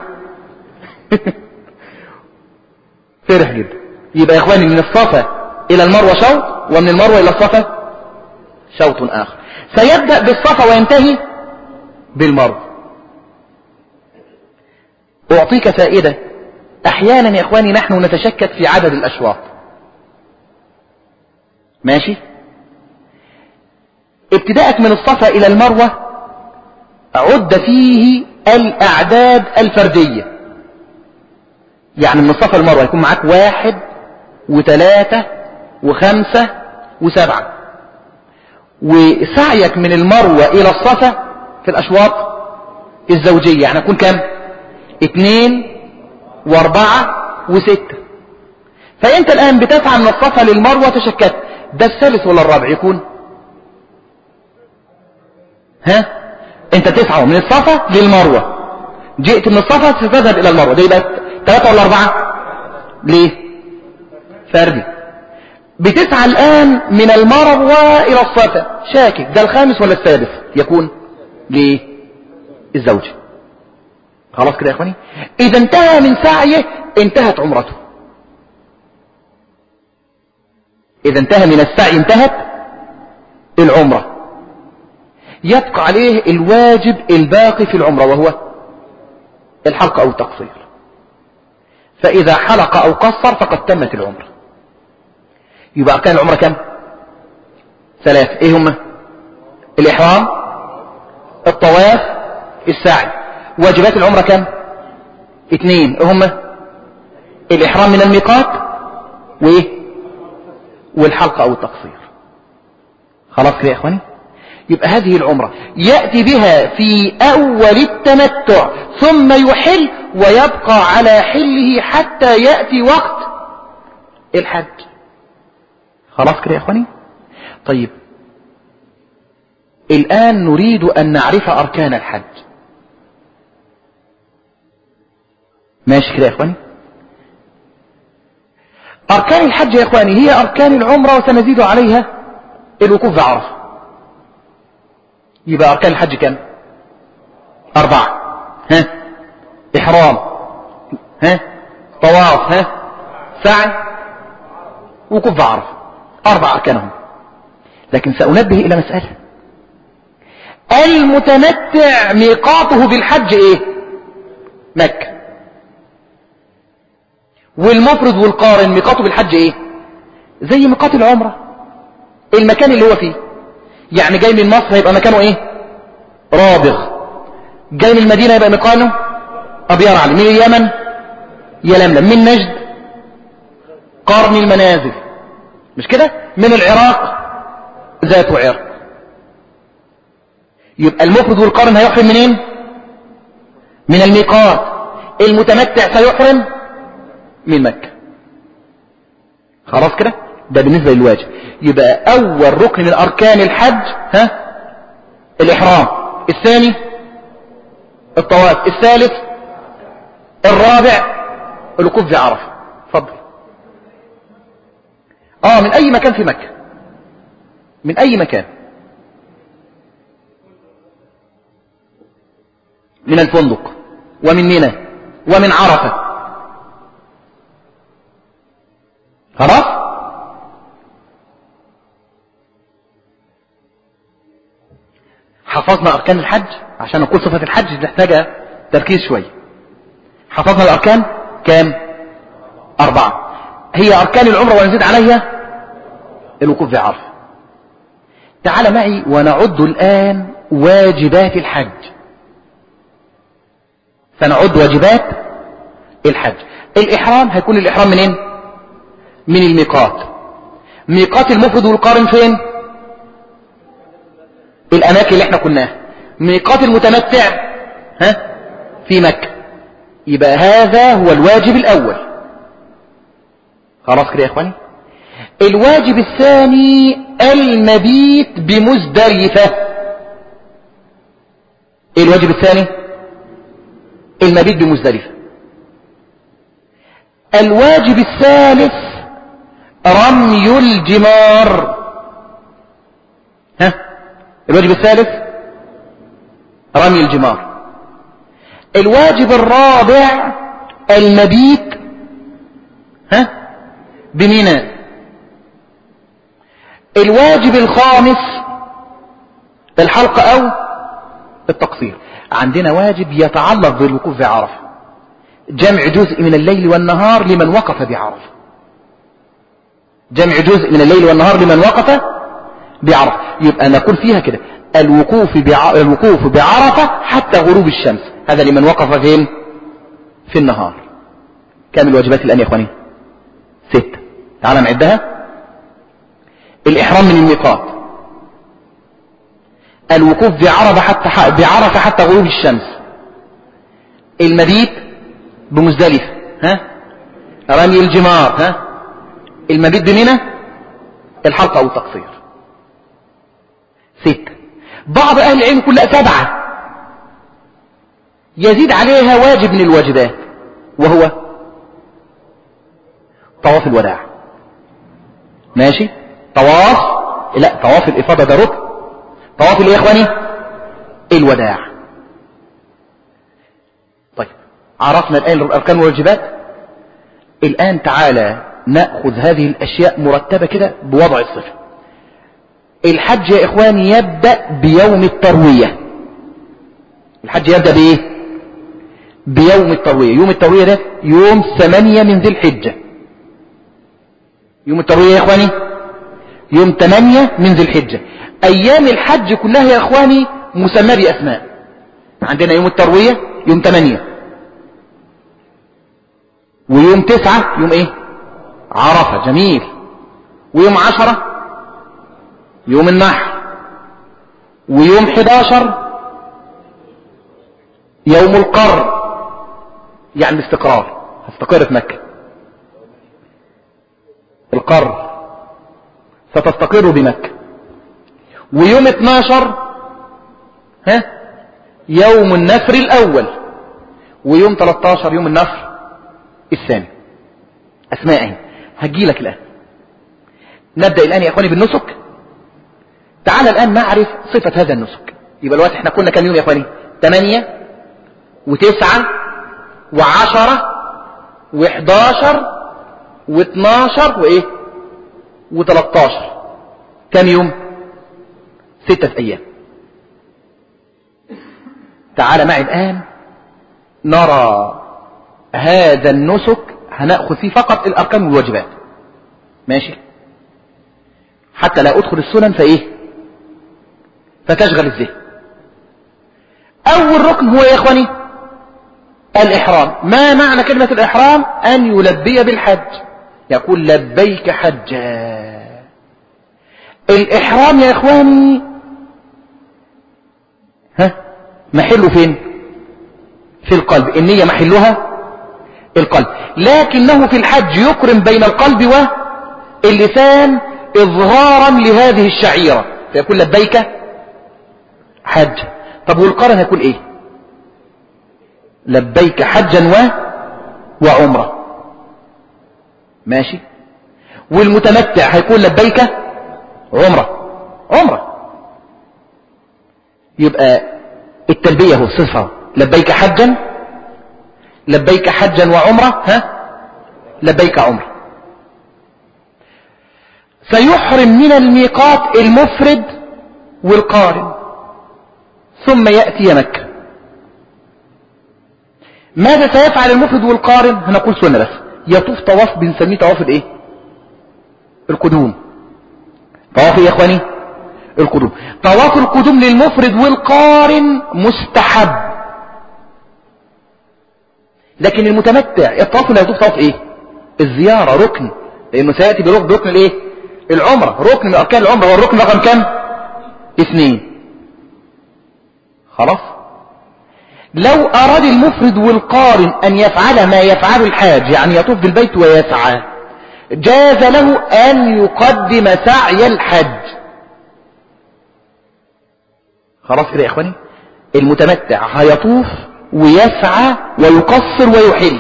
فرح جدا. يبقى يا اخواني من الصفا الى المروة شوط، ومن المروة الى الصفا شوط اخر. سيبدأ بالصفا وينتهي بالمروة. اعطيك فائدة. احيانا يا اخواني نحن نتشكك في عدد الاشواط. ماشي؟ ابتداءك من الصفا الى المروة عد فيه الاعداد الفردية. يعني من الصفا للمروة يكون معاك واحد وثلاثة وخمسة وسبعة. وسعيك من المروة الى الصفا في الاشواط الزوجية يعني يكون كم؟ اثنين واربعة وستة. فانت الان بتسعى من الصفا للمروة تشكت، ده الثالث ولا الرابع يكون؟ ها؟ انت تسعى من الصفا للمروة، جئت من الصفا ستذهب الى المروة، ده يبقى ثلاثة ولا اربعة؟ ليه؟ فردي. بتسعى الآن من المروة إلى الصفا شاكك، ده الخامس ولا السادس يكون؟ ليه؟ الزوج. خلاص كده يا اخواني. إذا انتهى من سعيه انتهت عمرته. إذا انتهى من السعي انتهت العمرة. يبقى عليه الواجب الباقي في العمرة وهو الحلق أو التقصير. فإذا حلق أو قصر فقد تمت العمرة. يبقى كان العمرة كم؟ ثلاثة. ايه هم؟ الإحرام، الطواف، السعي. واجبات العمرة كم؟ اثنين. ايه هم؟ الإحرام من الميقات وايه؟ والحلق أو التقصير. خلاص كده يا إخواني. يبقى هذه العمرة يأتي بها في أول التمتع ثم يحل ويبقى على حله حتى يأتي وقت الحج. خلاص كده يا إخواني. طيب الآن نريد أن نعرف أركان الحج. ماشي كده يا إخواني. أركان الحج يا إخواني هي أركان العمرة وسنزيد عليها الوقوف بعرفة. يبقى أركان الحج كم؟ أربعة. ها؟ إحرام، ها؟ طواف، ها؟ سعي، وقوف بعرفة. أربع أركانهم. لكن سأنبه إلى مسألة. المتمتع ميقاته بالحج إيه؟ مكة. والمفرد والقارن ميقاته بالحج إيه؟ زي ميقات العمرة، المكان اللي هو فيه. يعني جاي من مصر يبقى مكانه إيه؟ رابغ. جاي من المدينة يبقى مكانه أبيار علي. من اليمن يلملم. من نجد قرن المنازل، مش كده؟ من العراق ذات عرق. يبقى المفرد والقارن هيحرم منين؟ من الميقات. المتمتع سيحرم من مكة. خلاص كده؟ ده بالنسبة للواجب. يبقى أول ركن من أركان الحج ها؟ الإحرام. الثاني الطواف. الثالث الرابع الوقوف بعرفة. اتفضل. اه من أي مكان في مكة، من أي مكان، من الفندق ومن منى ومن عرفة. خلاص؟ حفظنا أركان الحج عشان نقول صفة الحج محتاجة تركيز شوية. حفظنا الأركان كام؟ أربعة. هي أركان العمرة ونزيد عليها الوقوف بعرفة. تعال معي ونعد الآن واجبات الحج. فنعد واجبات الحج. الإحرام هيكون الإحرام منين؟ من الميقات. ميقات المفرد والقارن فين؟ الأماكن اللي احنا كناها. ميقات المتمتع ها؟ في مكة. يبقى هذا هو الواجب الأول. خلاص كده يا إخواني. الواجب الثاني المبيت بمزدلفة. ايه الواجب الثاني؟ المبيت بمزدلفة. الواجب الثالث رمي الجمار. ها؟ الواجب الثالث رمي الجمار. الواجب الرابع المبيت ها؟ بمنى. الواجب الخامس الحلق أو التقصير. عندنا واجب يتعلق بالوقوف بعرفة، جمع جزء من الليل والنهار لمن وقف بعرفة. جمع جزء من الليل والنهار لمن وقف بعرفة. يبقى نقول فيها كده الوقوف بع... الوقوف بعرفة حتى غروب الشمس. هذا لمن وقف فين؟ في النهار. كم الواجبات الآن يا إخواني؟ ستة. تعال نعدها. الإحرام من الميقات، الوقوف بعرفة حتى بعرفة حتى غروب الشمس، المبيت بمزدلفة، ها؟ رمي الجمار، ها؟ المبيت بمنى، الحلق أو التقصير. ستة. بعض أهل العلم يقول لا سبعة، يزيد عليها واجب من الواجبات وهو طواف الوداع. ماشي؟ طواف، لا طواف الإفاضة ده ركن. طواف الايه يا اخواني؟ الوداع. طيب عرفنا الآن الأركان والواجبات. الآن تعالى نأخذ هذه الأشياء مرتبة كده بوضع الصفة. الحج يا إخواني يبدأ بيوم التروية. الحج يبدأ بإيه؟ بيوم التروية. يوم التروية ده يوم ثمانية من ذي الحجة. يوم التروية يا إخواني يوم ثمانية من ذي الحجة. أيام الحج كلها يا إخواني مسمى بأسماء. عندنا يوم التروية يوم ثمانية، ويوم تسعة يوم إيه؟ عرفة. جميل. ويوم عشرة يوم النحر، ويوم حداشر يوم القر، يعني الاستقرار، هستقر في مكة. القر ستستقر بمكة. ويوم اثناشر ها يوم النفر الأول، ويوم ثلاثة عشر يوم النفر الثاني. أسماء. هجيلك الآن. نبدأ الآن يا إخواني بالنسك. تعال الآن نعرف صفة هذا النسك. يبقى الوقت احنا كنا كم يوم يا إخواني؟ ثمانية وتسعة وعشرة وإحداشر واثناشر وإيه وثلاثتاشر. كم يوم؟ ستة أيام. تعال معي الآن نرى هذا النسك. هنأخذ فيه فقط الأركان والواجبات، ماشي؟ حتى لا أدخل السنن فإيه فتشغل الذهن. أول ركن هو يا إخواني الإحرام. ما معنى كلمة الإحرام؟ أن يلبي بالحج، يقول لبيك حجا. الإحرام يا إخواني ها محله فين؟ في القلب. النية محلها القلب، لكنه في الحج يقرن بين القلب واللسان إظهارا لهذه الشعيرة، فيقول لبيك حج. طب والقرن هيقول إيه؟ لبيك حجا و... وعمرة، ماشي؟ والمتمتع هيقول لبيك عمرة عمرة. يبقى التلبية هو صفة لبيك حجا، لبيك حجا وعمرة، ها لبيك عمرة. سيحرم من الميقات المفرد والقارن ثم يأتي مكة. ماذا سيفعل المفرد والقارن؟ هنقول سنة بس. يطوف طواف بنسميه طواف الايه؟ القدوم. طواف يا اخواني القدوم. طواف القدوم للمفرد والقارن مستحب، لكن المتمتع الطواف اللي هيطوف طواف ايه؟ الزيارة، ركن، لانه سيأتي بركن ركن الايه؟ العمرة، ركن من اركان العمرة. هو الركن رقم كم؟ اثنين. خلاص. لو اراد المفرد والقارن ان يفعل ما يفعل الحاج، يعني يطوف بالبيت ويسعى، جاز له ان يقدم سعي الحج. خلاص كده يا اخواني. المتمتع هيطوف ويسعى ويقصر ويحل.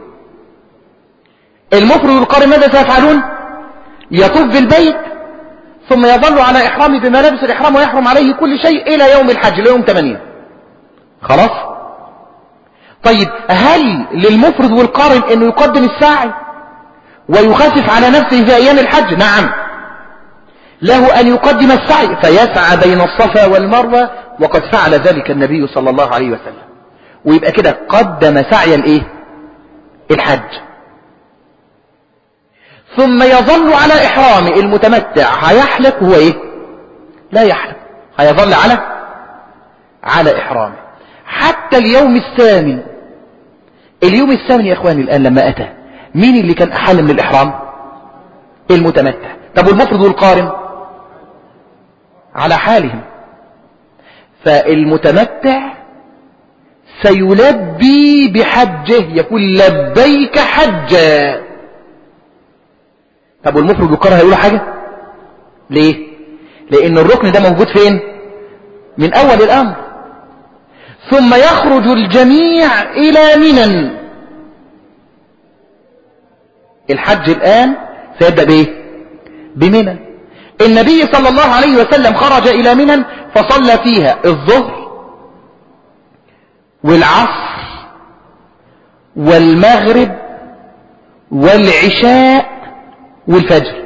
المفرد والقارن ماذا سيفعلون؟ يطوف بالبيت ثم يظل على إحرامه بملابس الإحرام ويحرم عليه كل شيء إلى يوم الحج، إلى يوم ثمانية. خلاص. طيب هل للمفرد والقارن أنه يقدم السعي ويخفف على نفسه في أيام الحج؟ نعم، له أن يقدم السعي فيسعى بين الصفا والمروة، وقد فعل ذلك النبي صلى الله عليه وسلم. ويبقى كده قدم سعي الايه؟ الحج. ثم يظل على إحرامه. المتمتع هيحلق وهو ايه؟ لا يحلق، هيظل على على إحرامه حتى اليوم الثامن. اليوم الثامن يا اخواني الآن لما أتى، مين اللي كان أحل من الإحرام؟ المتمتع. طب والمفرد والقارن؟ على حالهم. فالمتمتع سيلبي بحجه، يقول لبيك حجا. طب والمفرد والقارن هيقولوا حاجة؟ ليه؟ لأن الركن ده موجود فين؟ من أول الأمر. ثم يخرج الجميع إلى منى. الحج الآن سيبدأ بإيه؟ بمنى. النبي صلى الله عليه وسلم خرج إلى منى فصلى فيها الظهر والعصر والمغرب والعشاء والفجر.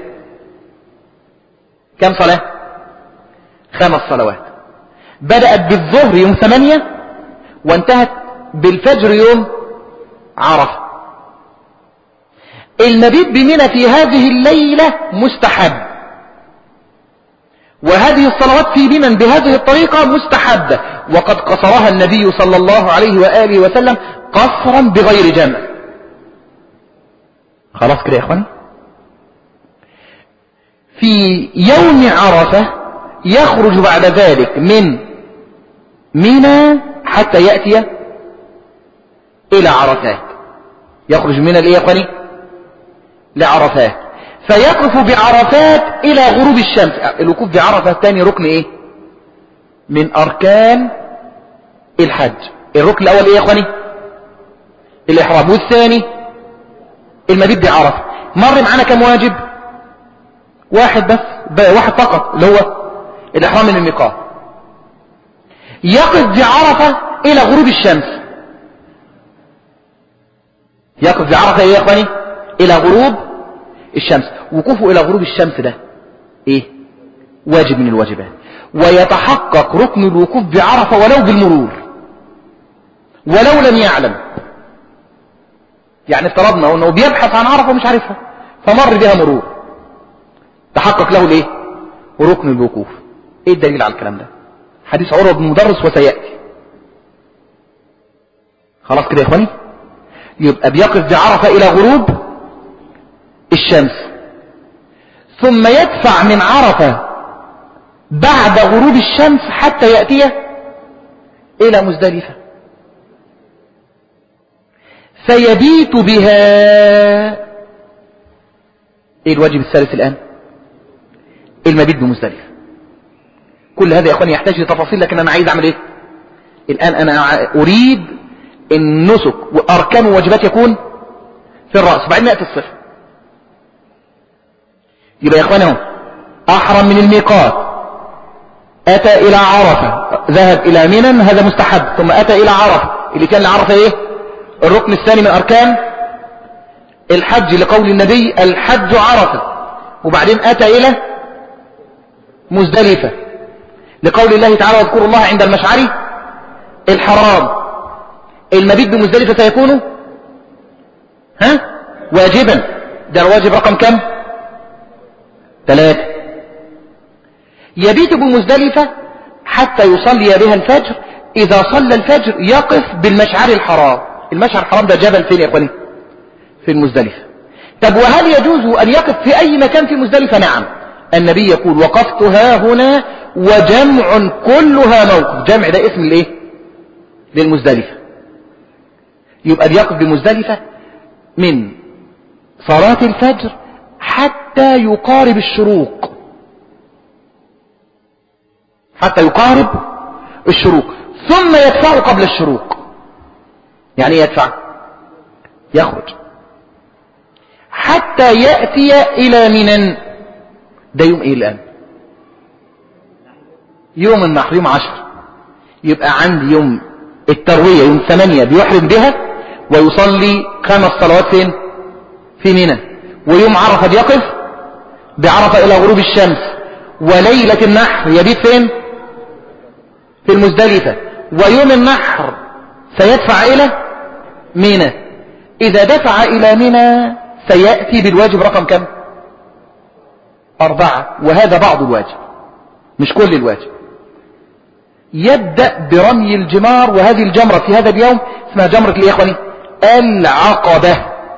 كم صلاة؟ خمس صلوات. بدأت بالظهر يوم ثمانية وانتهت بالفجر يوم عرفة. المبيت بمنى في هذه الليلة مستحب، وهذه الصلوات في منى بهذه الطريقة مستحبة، وقد قصرها النبي صلى الله عليه وآله وسلم قصرا بغير جمع. خلاص كده يا اخواني. في يوم عرفة يخرج بعد ذلك من منى حتى يأتي إلى عرفات. يخرج من الايه يا اخواني؟ لعرفات، فيقف بعرفات إلى غروب الشمس. الوقوف بعرفة ثاني ركن إيه؟ من أركان الحج. الركن الأول إيه يا أخواني؟ الإحرام، والثاني المبيت بعرفة. مر معانا كم واجب؟ واحد بس، واحد فقط، اللي هو الإحرام من الميقات. يقف بعرفة إلى غروب الشمس. يقف بعرفة إيه يا إخواني؟ إلى غروب الشمس. وقوفه إلى غروب الشمس ده إيه؟ واجب من الواجبات. ويتحقق ركن الوقوف بعرفة ولو بالمرور، ولو لم يعلم. يعني افترضنا أنه بيبحث عن عرفة ومش عارفها، فمر بها مرور، تحقق له الايه؟ ركن الوقوف. ايه الدليل على الكلام ده؟ حديث عروة بن مدرس وسيأتي. خلاص كده يا اخواني؟ يبقى بيقف بعرفة الى غروب الشمس، ثم يدفع من عرفة بعد غروب الشمس حتى يأتي الى مزدلفة، فيبيت بها. ايه الواجب الثالث الان؟ المبيت بمزدلفة. كل هذا يا اخواني يحتاج لتفاصيل، لكن انا عايز اعمل ايه الان؟ انا اريد النسك واركان وواجبات يكون في الرأس، بعدين نأتي الصفة. يبقى يا اخواني اهو احرم من الميقات، اتى الى عرفة، ذهب الى منى، هذا مستحب، ثم اتى الى عرفة اللي كان لعرفة ايه؟ الركن الثاني من اركان الحج، لقول النبي الحج عرفة. وبعدين اتى الى مزدلفة لقول الله تعالى واذكروا الله عند المشعر الحرام. المبيت بمزدلفة سيكون ها واجبا، ده الواجب رقم كم؟ ثلاثة. يبيت بمزدلفة حتى يصلي بها الفجر. إذا صلى الفجر يقف بالمشعر الحرام. المشعر الحرام ده جبل فين يا اخواني؟ في المزدلفة. طب وهل يجوز أن يقف في أي مكان في مزدلفة؟ نعم، النبي يقول وقفت ها هنا وجمع كلها موقف. جمع ده اسم الايه؟ للمزدلفة. يبقى بيقف بمزدلفة من صلاة الفجر حتى يقارب الشروق، حتى يقارب الشروق، ثم يدفع قبل الشروق. يعني ايه يدفع؟ يخرج حتى يأتي إلى منى. ده يوم ايه الآن؟ يوم النحر، يوم عشر. يبقى عندي يوم التروية يوم ثمانية بيحرم بها ويصلي خمس صلوات فين؟ في منى. ويوم عرفة بيقف بعرفة إلى غروب الشمس. وليلة النحر يبيت فين؟ في المزدلفة. ويوم النحر سيدفع إلى منى. إذا دفع إلى منى سيأتي بالواجب رقم كم؟ أربعة. وهذا بعض الواجب مش كل الواجب. يبدأ برمي الجمار، وهذه الجمرة في هذا اليوم اسمها جمرة ايه يا اخواني؟ العقبة.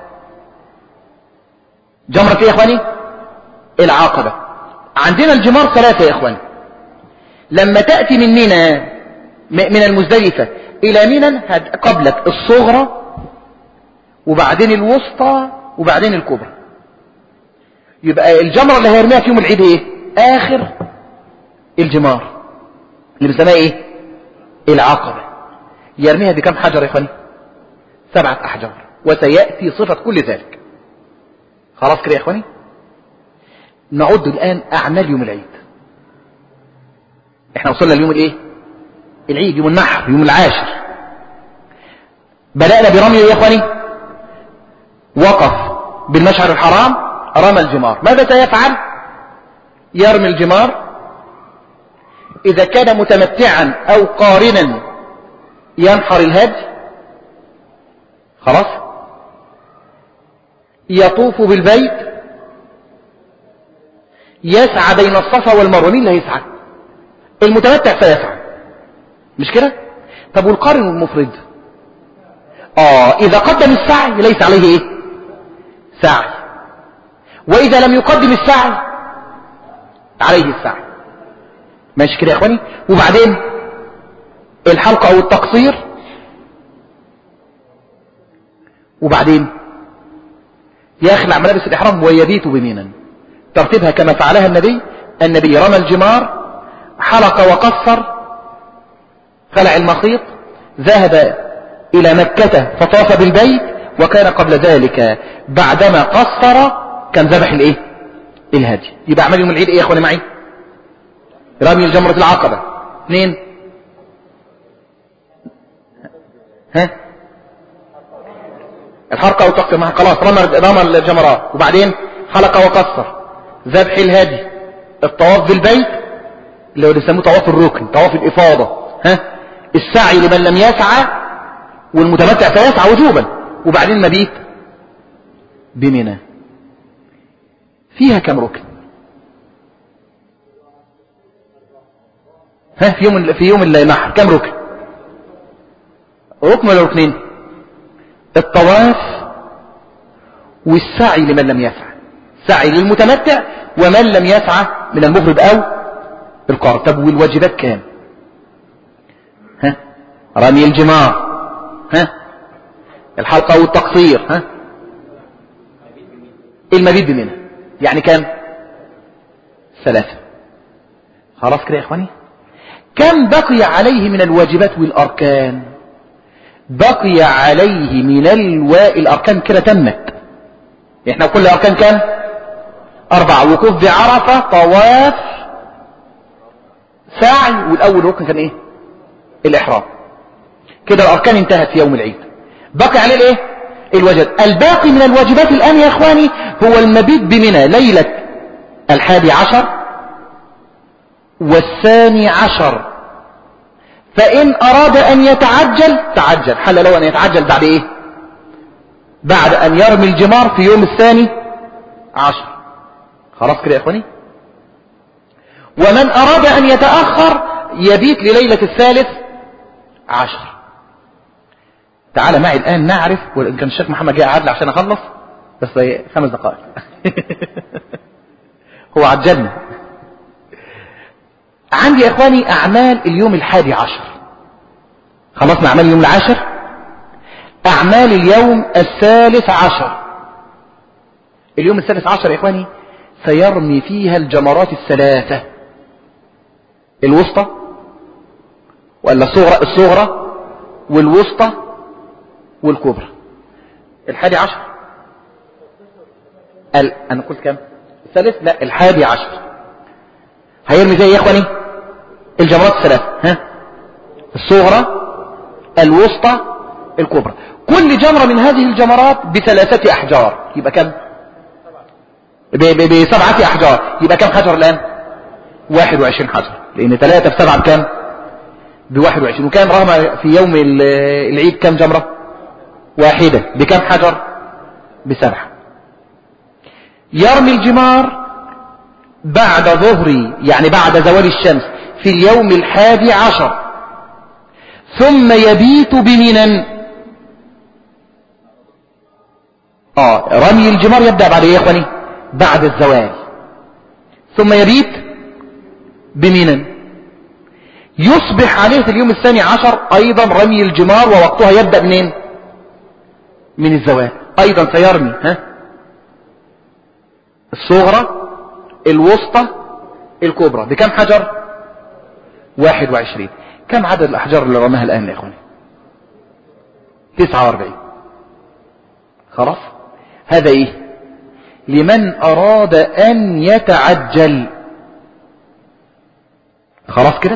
جمرة ايه يا اخواني؟ العقبة. عندنا الجمار ثلاثة يا اخواني. لما تأتي من منى من المزدلفة الى منى قبلك الصغرى وبعدين الوسطى وبعدين الكبرى. يبقى الجمرة اللي هيرميها في يوم العيد ايه؟ اخر الجمار اللي بنسميها ايه؟ العقبة. يرميها بكم حجر يا اخواني؟ سبعة احجار، وسيأتي صفة كل ذلك. خلاص كده يا اخواني؟ نعد الان اعمال يوم العيد. احنا وصلنا اليوم الايه؟ العيد، يوم النحر، يوم العاشر. بدأنا برمي يا اخواني، وقف بالمشعر الحرام، رمى الجمار. ماذا سيفعل؟ يرمي الجمار. إذا كان متمتعا أو قارنا ينحر الهدي. خلاص. يطوف بالبيت، يسعى بين الصفا والمروة. مين اللي هيسعى؟ المتمتع سيسعى، مش كده؟ طب والقارن والمفرد؟ آه إذا قدم السعي ليس عليه إيه؟ سعي. وإذا لم يقدم السعي عليه السعي. ماشي كده يا اخواني؟ وبعدين الحلقة او التقصير. وبعدين يخلع ملابس الاحرام ويبيت بمنى. ترتيبها كما فعلها النبي. النبي رمى الجمار، حلق وقصر، خلع المخيط، ذهب الى مكة فطاف بالبيت. وكان قبل ذلك بعدما قصر كان ذبح الايه الهدي. يبقى اعمال يوم العيد ايه يا اخواني معي؟ رمي الجمرة العقبة. اثنين، ها الحرقة والتقصير، ما خلاص رمى رمى الجمرات، وبعدين حلق وقصر، ذبح الهدي، الطواف بالبيت اللي هو بيسموه طواف الركن، طواف الإفاضة، ها السعي لمن لم يسعى، والمتمتع سيسعى وجوبا، وبعدين مبيت بمنى. فيها كم ركن؟ ها في يوم في يوم النحر كم ركن؟ ركن ولا ركنين؟ الطواف والسعي لمن لم يسعى، سعي للمتمتع ومن لم يسعى من المفرد او القارن. طب والواجبات كام؟ ها رمي الجمار، ها الحلقة والتقصير، ها المبيت بمنى، يعني كام؟ ثلاثة. خلاص كده يا اخواني. كم بقي عليه من الواجبات والاركان؟ بقي عليه من الو... الاركان كده تمت. احنا كل اركان كام؟ اربعة. وقوف بعرفة، طواف، سعي، والاول ركن كان ايه؟ الاحرام. كده الاركان انتهت في يوم العيد. بقي عليه الايه؟ الواجب. الباقي من الواجبات الان يا اخواني هو المبيت بمنى ليلة الحادي عشر والثاني عشر. فإن أراد أن يتعجل تعجل، حل له أن يتعجل بعد إيه؟ بعد أن يرمي الجمار في يوم الثاني عشر. خلاص كده يا إخواني. ومن أراد أن يتأخر يبيت لليلة الثالث عشر. تعال معي الآن نعرف، وإن كان الشيخ محمد جاء عادل عشان أخلص بس خمس دقائق هو عجلني. عندي يا إخواني أعمال اليوم الحادي عشر. خلصنا أعمال اليوم العاشر. أعمال اليوم الثالث عشر. اليوم الثالث عشر يا إخواني سيرمي فيها الجمرات الثلاثة، الوسطى ولا الصغرى الصغرى والوسطى والكبرى. الحادي عشر ال... أنا قلت كم؟ الثالث؟ لا الحادي عشر. هيرمي زي يا إخواني الجمرات الثلاثة، ها الصغرى الوسطى الكبرى. كل جمرة من هذه الجمرات بثلاثة أحجار، يبقى كم؟ بسبعة أحجار، يبقى كم حجر الآن؟ واحد وعشرين حجر، لأن ثلاثة في سبعة بكم؟ بواحد وعشرين. وكان رغم في يوم العيد كم جمرة؟ واحدة، بكم حجر؟ بسبعة. يرمي الجمار بعد ظهري، يعني بعد زوال الشمس في اليوم الحادي عشر، ثم يبيت بمنى. اه رمي الجمار يبدأ بعد ايه يا اخواني؟ بعد الزوال، ثم يبيت بمنى. يصبح عليه في اليوم الثاني عشر ايضا رمي الجمار، ووقتها يبدأ منين؟ من الزوال. ايضا سيرمي ها الصغرى الوسطى الكبرى. بكم حجر؟ واحد وعشرين. كم عدد الأحجار اللي رماها الآن يا إخواني؟ تسعة واربعين. خلاص. هذا إيه؟ لمن أراد أن يتعجل. خلاص كده.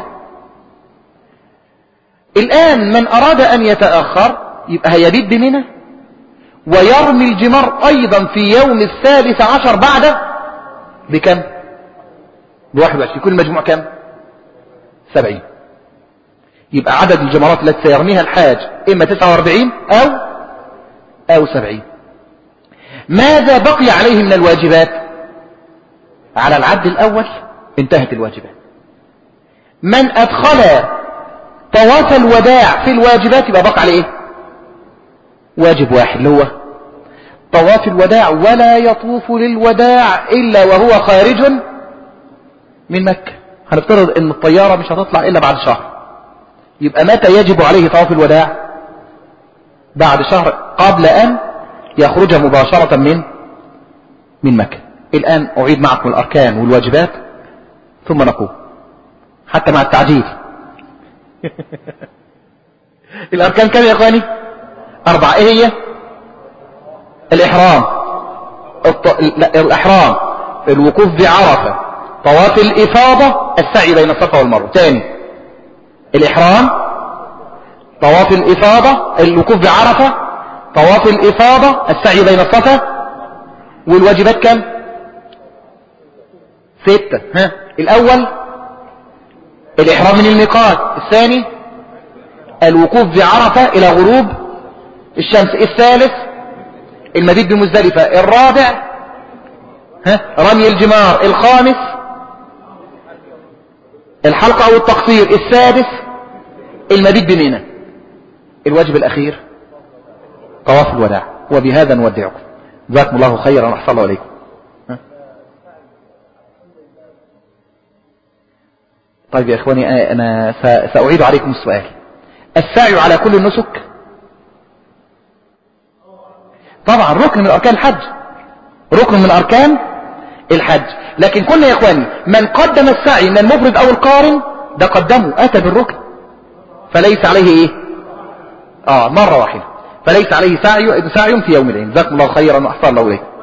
الآن من أراد أن يتأخر يبقى هيبيت بمنى ويرمي الجمار أيضا في يوم الثالث عشر بعد بكم؟ بواحد وعشرين. كل مجموع كم؟ سبعين. يبقى عدد الجمرات التي سيرميها الحاج إما تسعة واربعين أو أو سبعين. ماذا بقي عليه من الواجبات؟ على العد الأول انتهت الواجبات. من أدخل طواف الوداع في الواجبات يبقى بقى عليه إيه؟ واجب واحد، اللي هو طواف الوداع، ولا يطوف للوداع إلا وهو خارج من مكة. هنفترض ان الطيارة مش هتطلع الا بعد شهر، يبقى متى يجب عليه طواف الوداع؟ بعد شهر، قبل ان يخرج مباشرة من من مكة. الان اعيد معكم الاركان والواجبات ثم نقوم حتى مع التعجيل. الاركان كم يا اخواني؟ اربعة. ايه هي؟ الاحرام، الط... لا الإحرام، الوقوف بعرفة، طواف الإفاضة، السعي بين الصفا والمروة. تاني، الإحرام، طواف الإفاضة، الوقوف بعرفة، طواف الإفاضة، السعي بين الصفا، والواجبات كم؟ ستة. ها، الأول الإحرام من الميقات، الثاني الوقوف بعرفة إلى غروب الشمس، الثالث المبيت بمزدلفة، الرابع ها رمي الجمار، الخامس الحلقة أو التقصير، السادس المبيت بمنى. الواجب الأخير طواف الوداع. وبهذا نودعكم، جزاكم الله خيرا وأحسن الله عليكم. طيب يا إخواني، أنا سأعيد عليكم السؤال. السعي على كل النسك طبعا ركن من أركان الحج، ركن من أركان الحج، لكن كنا يا إخواني من قدم السعي من المفرد أو القارن ده قدمه، أتى بالركن، فليس عليه إيه آه مرة واحدة، فليس عليه سعي سعي في يوم العين. جزاكم الله خيرا وأحسن الله إليكم.